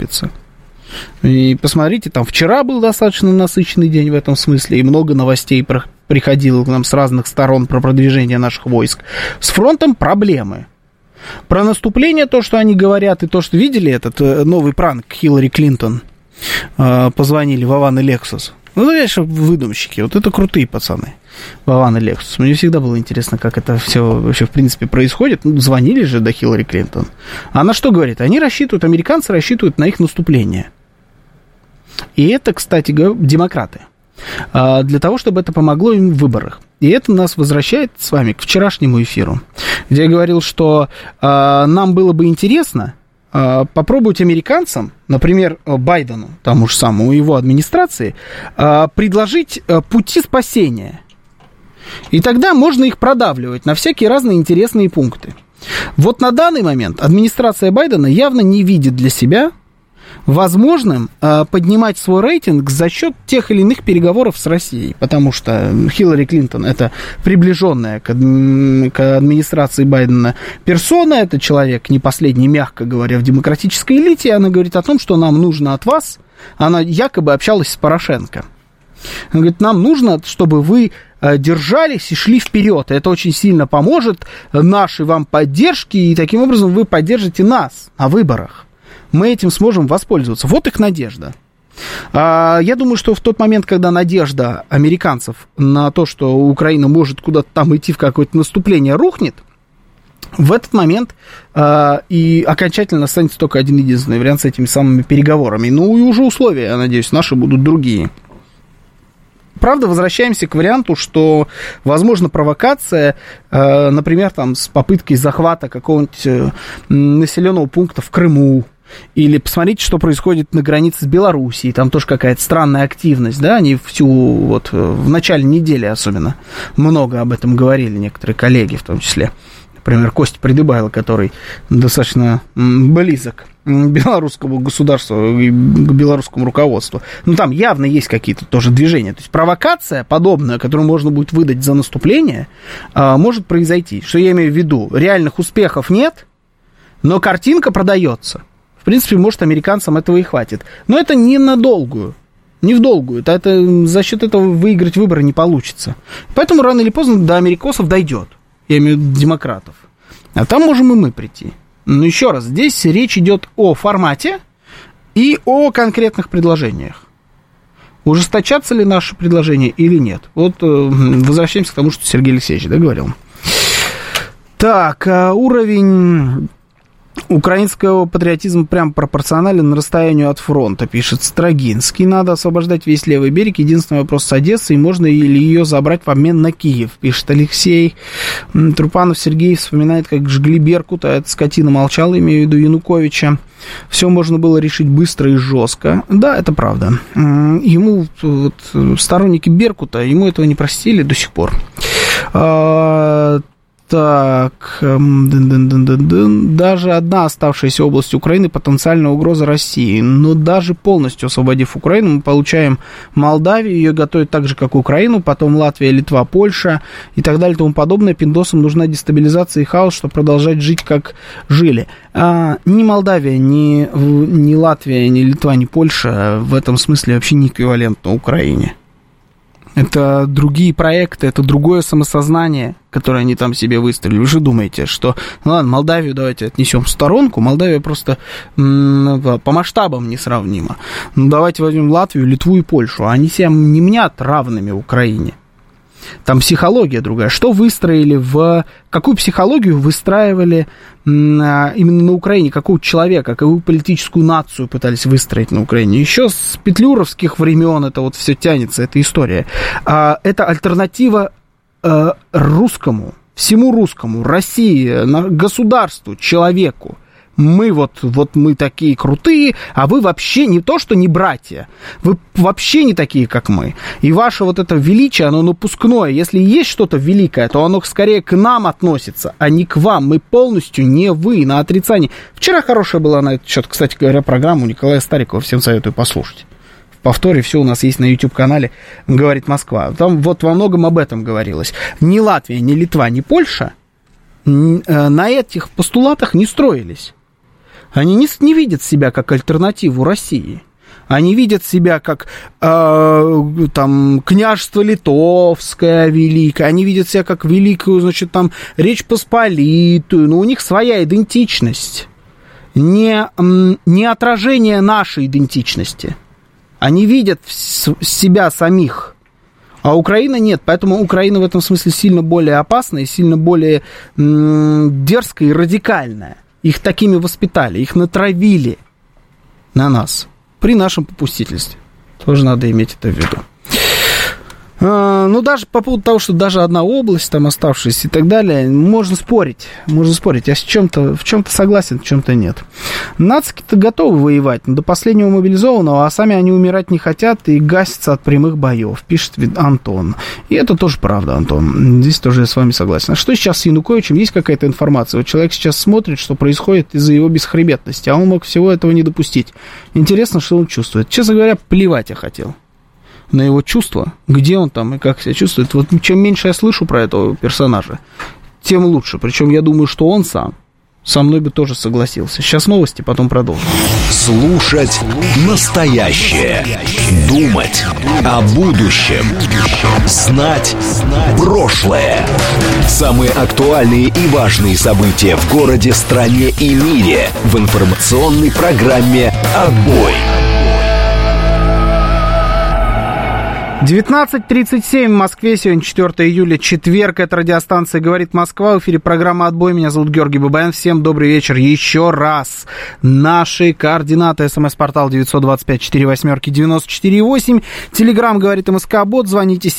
И посмотрите, там вчера был достаточно насыщенный день в этом смысле, и много новостей приходило к нам с разных сторон про продвижение наших войск. С фронтом проблемы. Про наступление, то, что они говорят, и то, что видели этот новый пранк Хиллари Клинтон, позвонили Вован и Лексус. Ну, конечно, выдумщики, вот это крутые пацаны, Вован и Лексус. Мне всегда было интересно, как это все вообще, в принципе, происходит. Ну, звонили же до Хиллари Клинтон. Она что говорит? Американцы рассчитывают на их наступление. И это, кстати, демократы. Для того, чтобы это помогло им в выборах. И это нас возвращает с вами к вчерашнему эфиру, где я говорил, что нам было бы интересно попробовать американцам, например, Байдену, тому же самому, его администрации, предложить пути спасения. И тогда можно их продавливать на всякие разные интересные пункты. Вот на данный момент администрация Байдена явно не видит для себя возможным поднимать свой рейтинг за счет тех или иных переговоров с Россией, потому что Хиллари Клинтон — это приближенная к администрации Байдена персона, это человек не последний, мягко говоря, в демократической элите, она говорит о том, что нам нужно от вас, она якобы общалась с Порошенко. Она говорит, нам нужно, чтобы вы держались и шли вперед. Это очень сильно поможет нашей вам поддержке, и таким образом вы поддержите нас на выборах. Мы этим сможем воспользоваться. Вот их надежда. Я думаю, что в тот момент, когда надежда американцев на то, что Украина может куда-то там идти в какое-то наступление, рухнет, в этот момент и окончательно останется только один единственный вариант с этими самыми переговорами. Ну и уже условия, я надеюсь, наши будут другие. Правда, возвращаемся к варианту, что, возможно, провокация, например, там, с попыткой захвата какого-нибудь населенного пункта в Крыму, Или посмотрите, что происходит на границе с Белоруссией. Там тоже какая-то странная активность, да? Они в начале недели особенно много об этом говорили, некоторые коллеги в том числе. Например, Костя Придыбайло, который достаточно близок к белорусскому государству и к белорусскому руководству. Ну, там явно есть какие-то тоже движения. То есть провокация подобная, которую можно будет выдать за наступление, может произойти. Что я имею в виду? Реальных успехов нет, но картинка продается. В принципе, может, американцам этого и хватит. Но это не на долгую. Не в долгую. Это, за счет этого выиграть выборы не получится. Поэтому рано или поздно до америкосов дойдет. Я имею в виду демократов. А там можем и мы прийти. Но еще раз, здесь речь идет о формате и о конкретных предложениях. Ужесточатся ли наши предложения или нет? Вот возвращаемся к тому, что Сергей Алексеевич говорил. Так, уровень украинского патриотизма прям пропорционален расстоянию от фронта, пишет Строгинский. Надо освобождать весь левый берег. Единственный вопрос с Одессой. Можно ли ее забрать в обмен на Киев, пишет Алексей. Трупанов Сергей вспоминает, как жгли Беркут, а эта скотина молчала, имею в виду Януковича. Все можно было решить быстро и жестко. Да, это правда. Ему, сторонники Беркута, ему этого не простили до сих пор. Так, даже одна оставшаяся область Украины потенциальная угроза России. Но даже полностью освободив Украину, мы получаем Молдавию, ее готовят так же, как Украину, потом Латвия, Литва, Польша и так далее и тому подобное. Пиндосам нужна дестабилизация и хаос, чтобы продолжать жить, как жили. Ни Молдавия, ни Латвия, ни Литва, ни Польша в этом смысле вообще не эквивалентны Украине. Это другие проекты, это другое самосознание, которое они там себе выстроили. Вы же думаете, что, ну ладно, Молдавию давайте отнесем в сторонку. Молдавия просто по масштабам несравнима. Ну, давайте возьмем Латвию, Литву и Польшу. Они себя не мнят равными Украине. Там психология другая. Что выстроили какую психологию выстраивали именно на Украине? Какого человека, какую политическую нацию пытались выстроить на Украине? Еще с петлюровских времен это вот все тянется, эта история. Это альтернатива русскому, всему русскому, России, государству, человеку. Мы мы такие крутые, а вы вообще не то, что не братья, вы вообще не такие, как мы. И ваше вот это величие, оно напускное. Если есть что-то великое, то оно скорее к нам относится, а не к вам. Мы полностью не вы, на отрицании. Вчера хорошая была на этот счет, кстати говоря, программа у Николая Старикова, всем советую послушать. В повторе все у нас есть на YouTube-канале «Говорит Москва». Там вот во многом об этом говорилось. Ни Латвия, ни Литва, ни Польша на этих постулатах не строились. Они не видят себя как альтернативу России. Они видят себя как княжество Литовское великое. Они видят себя как великую, Речь Посполитую. Но у них своя идентичность. Не отражение нашей идентичности. Они видят себя самих. А Украина нет. Поэтому Украина в этом смысле сильно более опасная, сильно более дерзкая и радикальная. Их такими воспитали, их натравили на нас при нашем попустительстве. Тоже надо иметь это в виду. Ну, даже по поводу того, что даже одна область там оставшаяся и так далее, можно спорить. Я в чем-то согласен, в чем-то нет. Нацики-то готовы воевать, но до последнего мобилизованного, а сами они умирать не хотят и гасятся от прямых боев, пишет Антон. И это тоже правда, Антон. Здесь тоже я с вами согласен. А что сейчас с Януковичем? Есть какая-то информация? Вот человек сейчас смотрит, что происходит из-за его бесхребетности, а он мог всего этого не допустить. Интересно, что он чувствует. Честно говоря, плевать я хотел на его чувства, где он там и как себя чувствует. Вот чем меньше я слышу про этого персонажа, тем лучше. Причем я думаю, что он сам со мной бы тоже согласился. Сейчас новости, потом продолжим. Слушать настоящее. Думать о будущем. Знать прошлое. Самые актуальные и важные события в городе, стране и мире в информационной программе «Отбой». 19:37 в Москве, сегодня 4 июля, четверг, это радиостанция «Говорит Москва», в эфире программа «Отбой», меня зовут Георгий Бабаян, всем добрый вечер еще раз. Наши координаты: СМС-портал 925-48-94-8, Телеграм «Говорит МСК-бот», звоните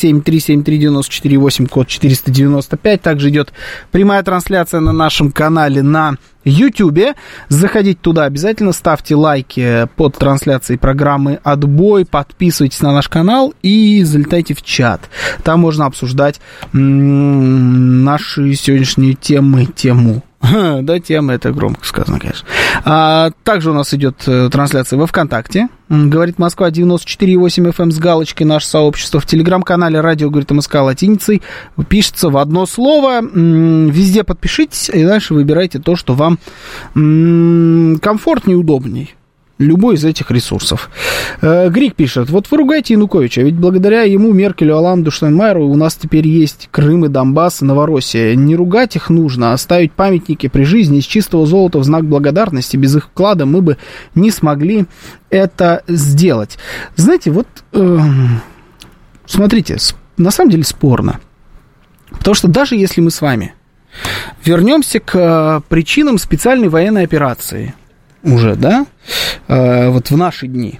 7373948, код 495, также идет прямая трансляция на нашем канале на Ютубе. Заходите туда обязательно, ставьте лайки под трансляцией программы «Отбой», подписывайтесь на наш канал и залетайте в чат. Там можно обсуждать наши сегодняшние тему. Да, тема, это громко сказано, конечно. Также у нас идет трансляция во ВКонтакте. Говорит Москва 94,8 FM с галочкой. Наше сообщество в Телеграм-канале «Радио говорит МСК» латиницей. Пишется в одно слово. Везде подпишитесь и дальше выбирайте то, что вам комфортнее и удобней. Любой из этих ресурсов. Грик пишет: вот вы ругаете Януковича, ведь благодаря ему, Меркелю, Оланду, Штайнмайеру у нас теперь есть Крым и Донбасс и Новороссия. Не ругать их нужно, а ставить памятники при жизни из чистого золота в знак благодарности. Без их вклада мы бы не смогли это сделать. Знаете, вот смотрите, на самом деле спорно. Потому что даже если мы с вами вернемся к причинам специальной военной операции, уже, да, вот в наши дни,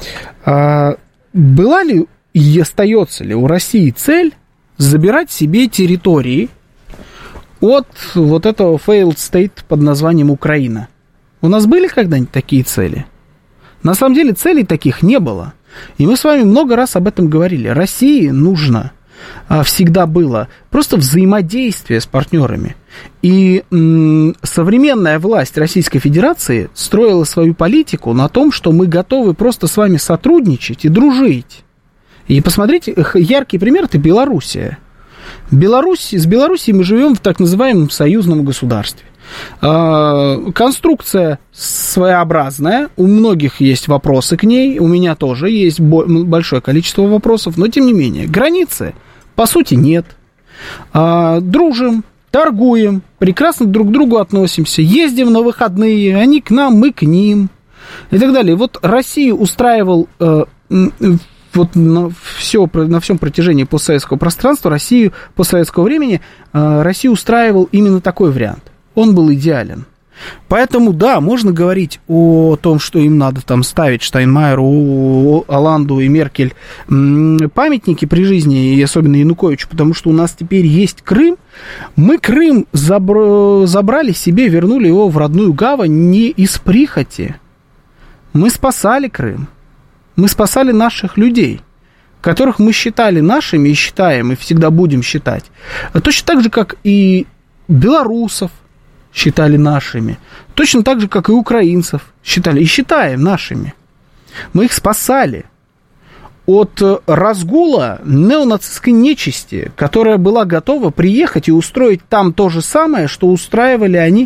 была ли и остается ли у России цель забирать себе территории от вот этого failed state под названием Украина? У нас были когда-нибудь такие цели? На самом деле целей таких не было. И мы с вами много раз об этом говорили. России нужно, всегда было просто взаимодействие с партнерами. И современная власть Российской Федерации строила свою политику на том, что мы готовы просто с вами сотрудничать и дружить. И посмотрите, яркий пример – это Белоруссия. С Белоруссией мы живем в так называемом союзном государстве. Конструкция своеобразная, у многих есть вопросы к ней, у меня тоже есть большое количество вопросов, но тем не менее, границы, по сути, нет. Дружим, торгуем, прекрасно друг к другу относимся, ездим на выходные, они к нам, мы к ним и так далее. Вот Россию устраивал вот на всем протяжении постсоветского пространства, Россию постсоветского времени, Россию устраивал именно такой вариант. Он был идеален. Поэтому, да, можно говорить о том, что им надо там ставить Штайнмайеру, Оланду и Меркель памятники при жизни, и особенно Януковичу, потому что у нас теперь есть Крым. Мы Крым забрали себе, вернули его в родную гавань не из прихоти. Мы спасали Крым. Мы спасали наших людей, которых мы считали нашими и считаем, и всегда будем считать. Точно так же, как и белорусов считали нашими. Точно так же, как и украинцев считали и считаем нашими. Мы их спасали от разгула неонацистской нечисти, которая была готова приехать и устроить там то же самое, что устроили они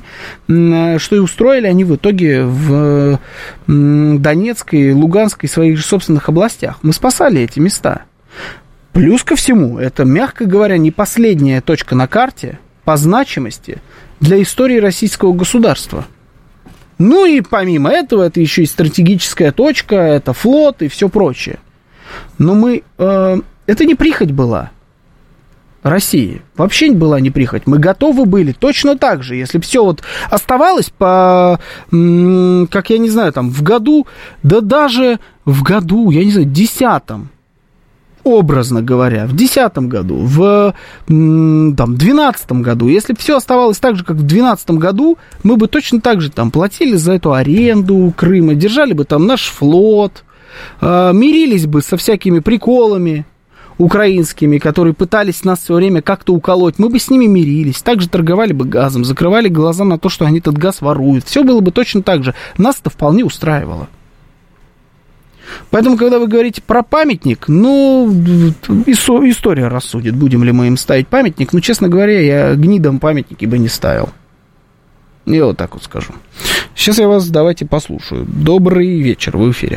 в итоге в Донецкой и Луганской своих же собственных областях. Мы спасали эти места. Плюс ко всему, это, мягко говоря, не последняя точка на карте по значимости для истории российского государства. Ну и помимо этого, это еще и стратегическая точка, это флот и все прочее. Но мы... это не прихоть была России. Вообще не была не прихоть. Мы готовы были точно так же. Если бы все вот оставалось по... как я не знаю, там, в году... Да даже в году, я не знаю, 10-м. Образно говоря, в 2010 году, в 2012 году, если бы все оставалось так же, как в 2012 году, мы бы точно так же там платили за эту аренду Крыма, держали бы там наш флот, мирились бы со всякими приколами украинскими, которые пытались нас все время как-то уколоть, мы бы с ними мирились, также торговали бы газом, закрывали глаза на то, что они этот газ воруют, все было бы точно так же, нас это вполне устраивало. Поэтому, когда вы говорите про памятник, ну, история рассудит, будем ли мы им ставить памятник. Но, честно говоря, я гнидам памятники бы не ставил. Я вот так вот скажу. Сейчас я вас давайте послушаю. Добрый вечер, вы в эфире.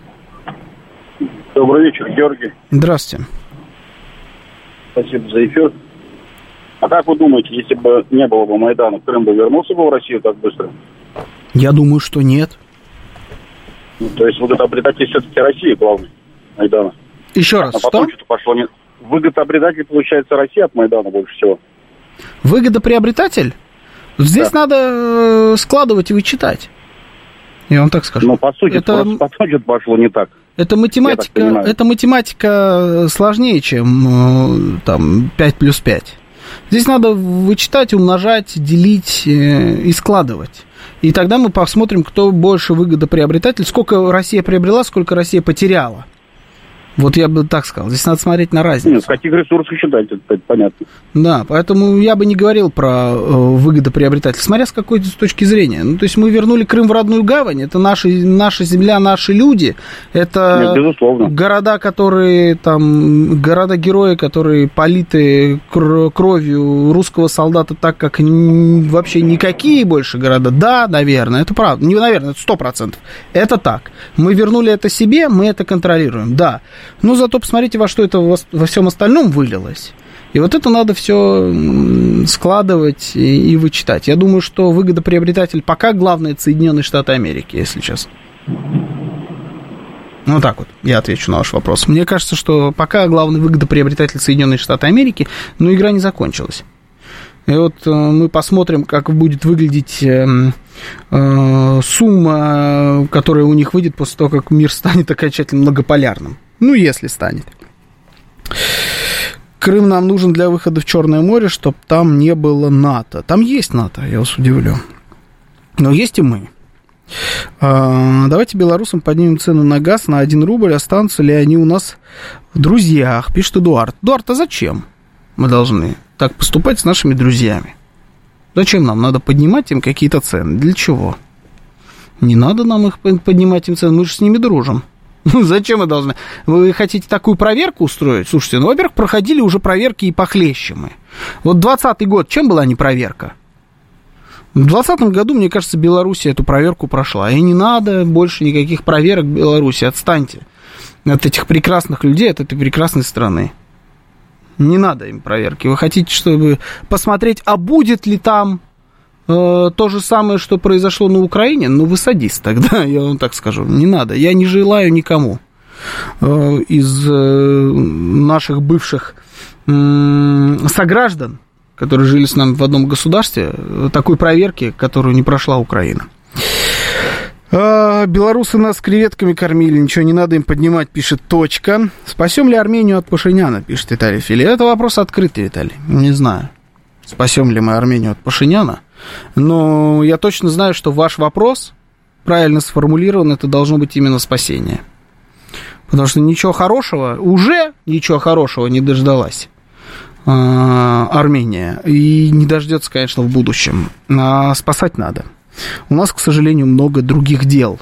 Добрый вечер, Георгий. Здравствуйте. Спасибо за эфир. А как вы думаете, если бы не было бы Майдана, Крым бы вернулся бы в Россию так быстро? Я думаю, что нет. То есть выгодообретатель все-таки Россия главный Майдана. Еще раз, потом что-то пошло не... Выгодообретатель, получается, Россия от Майдана больше всего. Выгодоприобретатель? Здесь складывать и вычитать. Я вам так скажу. Ну, по сути, потом что-то пошло не так. Это математика сложнее, чем там 5 плюс 5. Здесь надо вычитать, умножать, делить и складывать. И тогда мы посмотрим, кто больше выгодоприобретатель, сколько Россия приобрела, сколько Россия потеряла. Вот я бы так сказал. Здесь надо смотреть на разницу. Нет, в каких ресурсах считать, это понятно. Да, поэтому я бы не говорил про выгодоприобретатель, смотря с какой точки зрения. Ну, то есть мы вернули Крым в родную гавань, это наша земля, наши люди, это города, которые там, города-герои, которые политы кровью русского солдата так, как вообще никакие больше города. Да, наверное, это правда. Не наверное, это 100%. Это так. Мы вернули это себе, мы это контролируем, да. Но зато посмотрите, во что это во всем остальном вылилось. И вот это надо все складывать и вычитать. Я думаю, что выгодоприобретатель пока главное это Соединенные Штаты Америки, если честно. Вот так вот я отвечу на ваш вопрос. Мне кажется, что пока главный выгодоприобретатель Соединенные Штаты Америки, но игра не закончилась. И вот мы посмотрим, как будет выглядеть сумма, которая у них выйдет после того, как мир станет окончательно многополярным. Ну, если станет. Крым нам нужен для выхода в Черное море, чтобы там не было НАТО. Там есть НАТО, я вас удивлю. Но есть и мы. Давайте белорусам поднимем цену на газ на 1 рубль. Останутся ли они у нас в друзьях? Пишет Эдуард. Эдуард, а зачем мы должны так поступать с нашими друзьями? Зачем нам надо поднимать им какие-то цены? Для чего? Не надо нам их поднимать им цены, мы же с ними дружим. Ну, зачем мы должны? Вы хотите такую проверку устроить? Слушайте, ну, во-первых, проходили уже проверки и похлеще мы. Вот 2020 год, чем была не проверка? В 2020 году, мне кажется, Белоруссия эту проверку прошла. И не надо больше никаких проверок в Беларуси. Отстаньте от этих прекрасных людей, от этой прекрасной страны. Не надо им проверки. Вы хотите, чтобы посмотреть, а будет ли там то же самое, что произошло на Украине? Ну, вы садист тогда, я вам так скажу. Не надо. Я не желаю никому из наших бывших сограждан, которые жили с нами в одном государстве, такой проверки, которую не прошла Украина. Белорусы нас креветками кормили, ничего не надо им поднимать, пишет Точка. Спасем ли Армению от Пашиняна, пишет Виталий Фили. Это вопрос открытый, Виталий. Не знаю, спасем ли мы Армению от Пашиняна. Но я точно знаю, что ваш вопрос правильно сформулирован, это должно быть именно спасение. Потому что ничего хорошего, уже ничего хорошего не дождалась Армения. И не дождется, конечно, в будущем. А спасать надо. У нас, к сожалению, много других дел.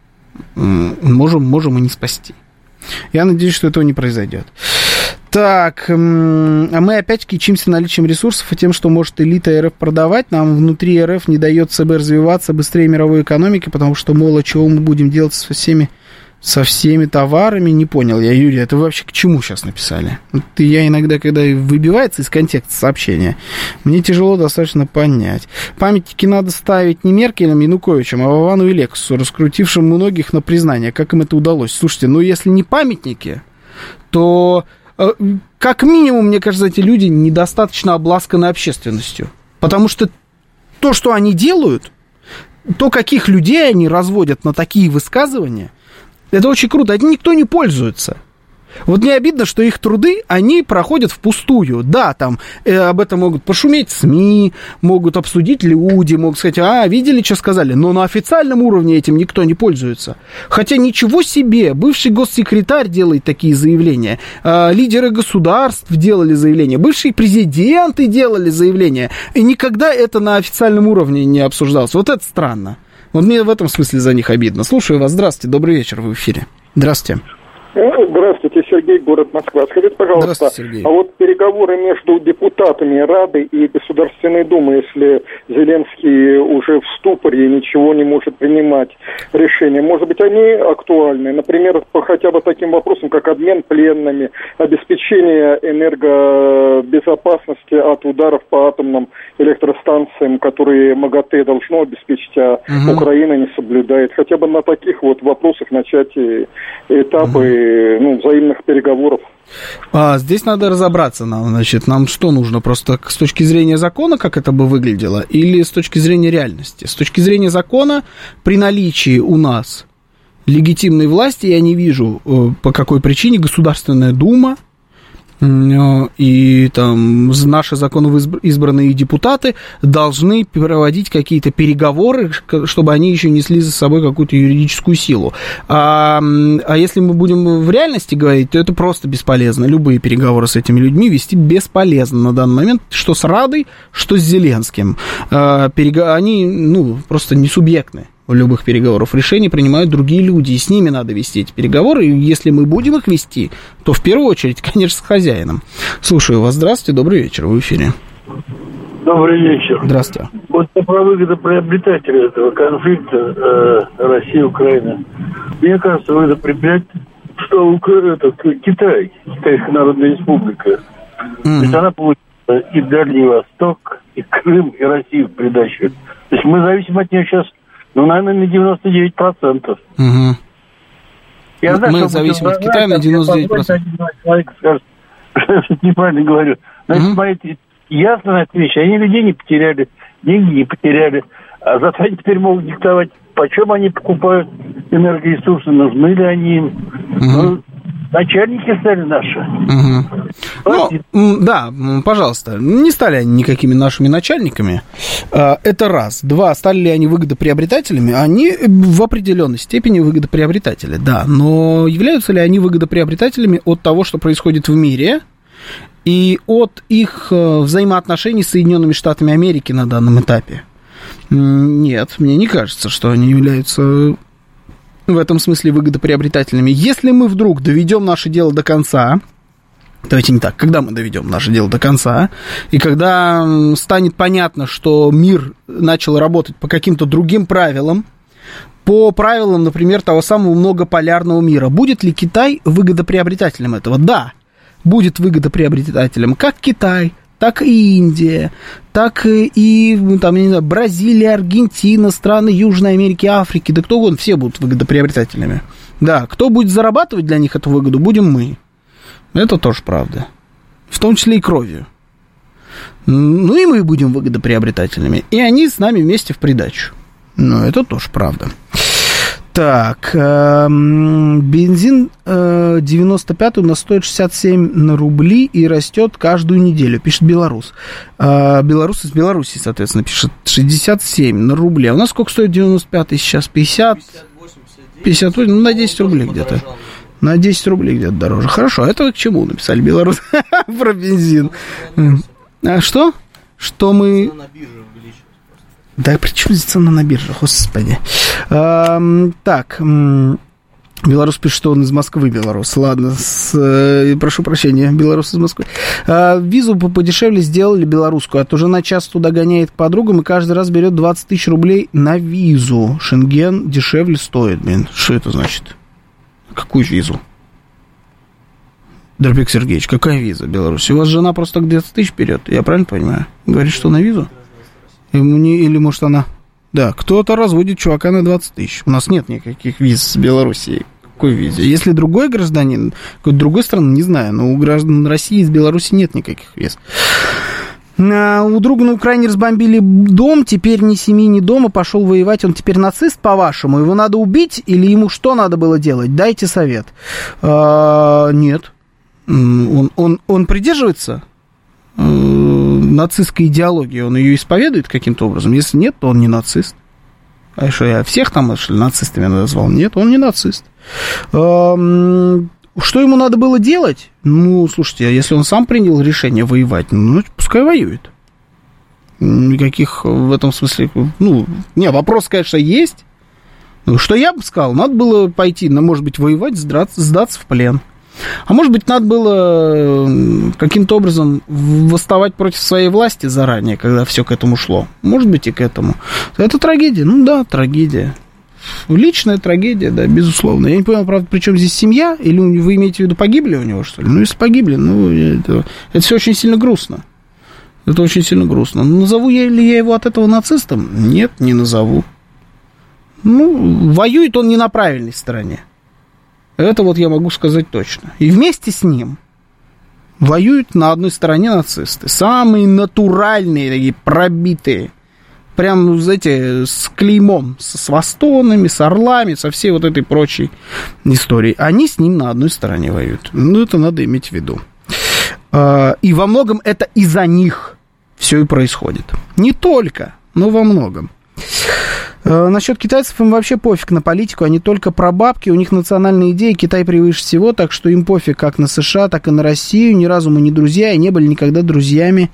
Можем и не спасти. Я надеюсь, что этого не произойдет. Так, а мы опять кичимся наличием ресурсов и тем, что может элита РФ продавать. Нам внутри РФ не дает ЦБ развиваться быстрее мировой экономики, потому что, мол, чего мы будем делать со всеми товарами. Не понял я, Юрий, это вы вообще к чему сейчас написали? Я иногда, когда выбивается из контекста сообщения, мне тяжело достаточно понять. Памятники надо ставить не Меркелем, Януковичем, а Вовану и Лексусу, раскрутившим многих на признание. Как им это удалось? Слушайте, ну если не памятники, то как минимум, мне кажется, эти люди недостаточно обласканы общественностью. Потому что то, что они делают, то, каких людей они разводят на такие высказывания, это очень круто. Этим никто не пользуется. Вот мне обидно, что их труды, они проходят впустую. Да, там об этом могут пошуметь СМИ, могут обсудить люди, могут сказать, видели, что сказали? Но на официальном уровне этим никто не пользуется. Хотя ничего себе, бывший госсекретарь делает такие заявления, лидеры государств делали заявления, бывшие президенты делали заявления, и никогда это на официальном уровне не обсуждалось. Вот это странно. Вот мне в этом смысле за них обидно. Слушаю вас. Здравствуйте, добрый вечер, вы в эфире. Здравствуйте. Здравствуйте, Сергей, город Москва. Скажите, пожалуйста, а вот переговоры между депутатами Рады и Государственной Думы, если Зеленский уже в ступоре и ничего не может принимать решения, может быть, они актуальны? Например, по хотя бы таким вопросам, как обмен пленными, обеспечение энергобезопасности от ударов по атомным электростанциям, которые МАГАТЭ должно обеспечить, а Украина не соблюдает. Хотя бы на таких вот вопросах начать этапы взаимных переговоров. Здесь надо разобраться нам. Значит, нам что нужно? Просто с точки зрения закона, как это бы выглядело, или с точки зрения реальности? С точки зрения закона, при наличии у нас легитимной власти, я не вижу, по какой причине Государственная Дума и там наши законоизбранные депутаты должны проводить какие-то переговоры, чтобы они еще несли за собой какую-то юридическую силу. А если мы будем в реальности говорить, то это просто бесполезно. Любые переговоры с этими людьми вести бесполезно на данный момент, что с Радой, что с Зеленским. Они, просто не субъектны в любых переговорах. Решения принимают другие люди, и с ними надо вести эти переговоры. И если мы будем их вести, то в первую очередь, конечно, с хозяином. Слушаю вас. Здравствуйте, добрый вечер, вы в эфире. Добрый вечер. Здравствуйте. Вот про выгодоприобретателя этого конфликта Россия-Украина. Мне кажется, выгодоприобретатель, что Китай, Китайская Народная Республика. Ведь она получила и Дальний Восток, и Крым, и Россию в придачу. То есть мы зависим от нее сейчас, наверное, на 99%. Угу. Я знаю, мы зависим от Китая на 99%. Человек скажет, что я неправильно говорю. Значит, смотрите, ясная вещь. Они людей не потеряли, деньги не потеряли. А зато они теперь могут диктовать, почем они покупают энергоресурсы, нужны ли они им. Начальники стали наши. Да, пожалуйста. Не стали они никакими нашими начальниками. Это раз. Два. Стали ли они выгодоприобретателями? Они в определенной степени выгодоприобретатели, да. Но являются ли они выгодоприобретателями от того, что происходит в мире, и от их взаимоотношений с Соединенными Штатами Америки на данном этапе? Нет, мне не кажется, что они являются в этом смысле выгодоприобретателями. Если мы вдруг доведем наше дело до конца, давайте не так, когда мы доведем наше дело до конца, и когда станет понятно, что мир начал работать по каким-то другим правилам, по правилам, например, того самого многополярного мира, будет ли Китай выгодоприобретателем этого? Да, будет выгодоприобретателем как Китай, так и Индия, так и, там, я не знаю, Бразилия, Аргентина, страны Южной Америки, Африки, да кто угодно, все будут выгодоприобретателями. Да, кто будет зарабатывать для них эту выгоду, будем мы. Это тоже правда. В том числе и кровью. Ну и мы будем выгодоприобретателями. И они с нами вместе в придачу. Ну, это тоже правда. Так, бензин 95 у нас стоит 67 рублей и растет каждую неделю, пишет белорус. Белорус из Беларуси, соответственно, пишет 67 рублей. А у нас сколько стоит 95 сейчас? 50? 58, ну, на 10 рублей где-то. На 10 рублей где-то дороже. Хорошо, а это вы к чему написали, белорус? Про бензин. А что? Что мы... Да при чем здесь цена на бирже, господи. Так, белорус пишет, что он из Москвы, белорус. Ладно, прошу прощения, белорус из Москвы. Визу подешевле сделали белорусскую, а то жена часто туда гоняет к подругам и каждый раз берет 20 тысяч рублей на визу. Шенген дешевле стоит, блин. Что это значит? Какую визу? Дорбек Сергеевич, какая виза Беларуси? У вас жена просто 20 тысяч берет, я правильно понимаю? Говорит, что на визу? Или, может, она... Да, кто-то разводит чувака на 20 тысяч. У нас нет никаких виз с Белоруссией. Какой визе? Если другой гражданин, какой-то другой страны, не знаю, но у граждан России из Беларуси нет никаких виз. У друга на Украине разбомбили дом, теперь ни семьи, ни дома, пошел воевать. Он теперь нацист, по-вашему? Его надо убить или ему что надо было делать? Дайте совет. Нет. Он придерживается нацистской идеологии, он ее исповедует каким-то образом. Если нет, то он не нацист. А что, я всех там, что ли, нацистами назвал? Нет, он не нацист. Что ему надо было делать? Ну, слушайте, если он сам принял решение воевать, ну, пускай воюет. Никаких в этом смысле... Ну, не, вопрос, конечно, есть. Что я бы сказал? Надо было пойти, может быть, воевать, сдаться в плен. А может быть, надо было каким-то образом восставать против своей власти заранее, когда все к этому шло. Может быть, и к этому. Это трагедия. Ну да, трагедия. Личная трагедия, да, безусловно. Я не понял, правда, при чем здесь семья? Или вы имеете в виду, погибли у него, что ли? Ну, если погибли, ну, это все очень сильно грустно. Это очень сильно грустно. Назову ли я его от этого нацистом? Нет, не назову. Ну, воюет он не на правильной стороне. Это вот я могу сказать точно. И вместе с ним воюют на одной стороне нацисты. Самые натуральные, такие пробитые. Прям, знаете, с клеймом. С вастонами, с орлами, со всей вот этой прочей историей. Они с ним на одной стороне воюют. Ну, это надо иметь в виду. И во многом это из-за них все и происходит. Не только, но во многом. Насчет китайцев им вообще пофиг на политику, они только про бабки, у них национальные идеи, Китай превыше всего, так что им пофиг как на США, так и на Россию, ни разу мы не друзья и не были никогда друзьями,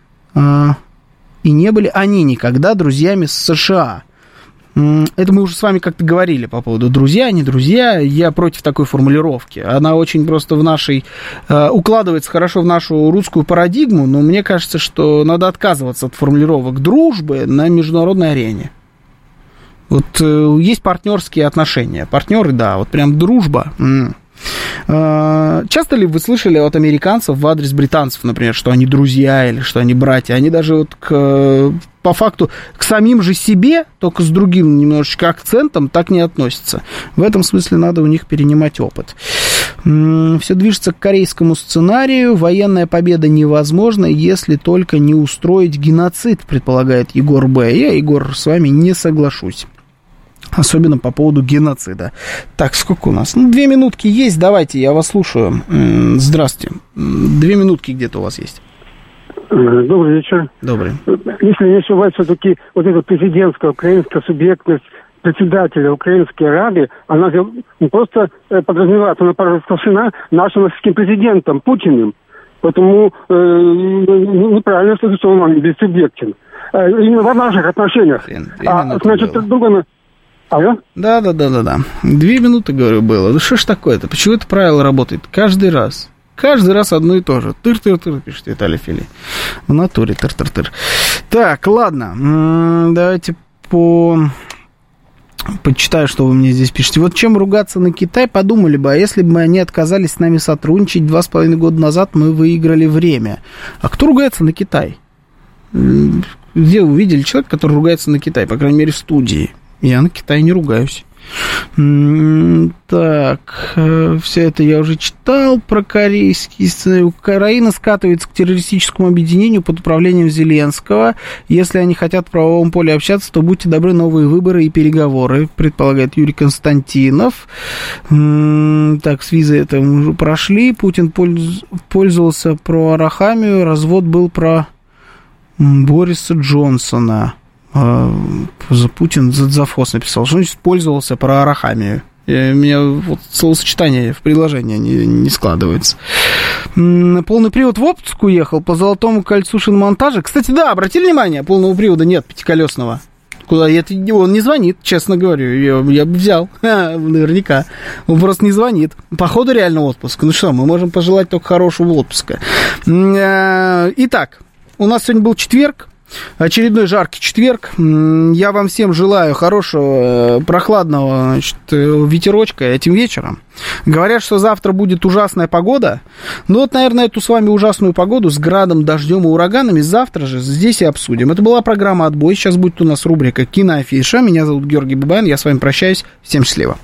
и не были они никогда друзьями с США. Это мы уже с вами как-то говорили по поводу друзья, не друзья. Я против такой формулировки. Она очень просто укладывается хорошо в нашу русскую парадигму, но мне кажется, что надо отказываться от формулировок дружбы на международной арене. Вот есть партнерские отношения. Партнеры, да, вот прям дружба. Часто ли вы слышали от американцев в адрес британцев, например, что они друзья или что они братья? Они даже вот по факту к самим же себе, только с другим немножечко акцентом, так не относятся. В этом смысле надо у них перенимать опыт. Все движется к корейскому сценарию. Военная победа невозможна, если только не устроить геноцид, предполагает Егор Б. Я, Егор, с вами не соглашусь. Особенно по поводу геноцида. Так, сколько у нас? 2 минутки есть, давайте, я вас слушаю. Здравствуйте. 2 минутки где-то у вас есть. Добрый вечер. Добрый. Если не ошибаюсь, все-таки вот эта президентская украинская субъектность председателя Украинской Рады, она же не просто подразумевается, она провозглашена нашим российским президентом Путиным. Поэтому неправильно, что он бессубъектен. Именно в наших отношениях. Значит, другое... Алло? Да. 2 минуты, говорю, было. Ну что ж такое-то? Почему это правило работает каждый раз? Каждый раз одно и то же. Тыр-тыр-тыр, пишет Виталий Фили. В натуре тыр-тыр-тыр. Так, ладно. Давайте почитаю, что вы мне здесь пишете. Вот чем ругаться на Китай, подумали бы, а если бы они отказались с нами сотрудничать 2,5 года назад, мы выиграли время. А кто ругается на Китай? Где вы видели человека, который ругается на Китай? По крайней мере, в студии. Я на Китай не ругаюсь. Так, все это я уже читал про корейский сценарий. Украина скатывается к террористическому объединению под управлением Зеленского. Если они хотят в правовом поле общаться, то будьте добры, новые выборы и переговоры, предполагает Юрий Константинов. Так, с визой это мы уже прошли. Путин пользовался про Арахамию. Развод был про Бориса Джонсона. Путин Задзафос написал, что он пользовался про Арахамию. У меня вот словосочетание в предложении не складывается. Полный привод в отпуск уехал по Золотому кольцу шиномонтажа. Кстати, да, обратили внимание, полного привода нет, пятиколесного. Куда он не звонит, честно говорю. Я бы взял, наверняка. Он просто не звонит. Походу реально отпуск. Ну что, мы можем пожелать только хорошего отпуска. Итак, у нас сегодня был четверг. Очередной жаркий четверг. Я вам всем желаю хорошего, прохладного, значит, ветерочка этим вечером. Говорят, что завтра будет ужасная погода. Ну вот, наверное, эту с вами ужасную погоду с градом, дождем и ураганами завтра же здесь и обсудим. Это была программа «Отбой». Сейчас будет у нас рубрика «Киноафиша». Меня зовут Георгий Бабаян. Я с вами прощаюсь. Всем счастливо.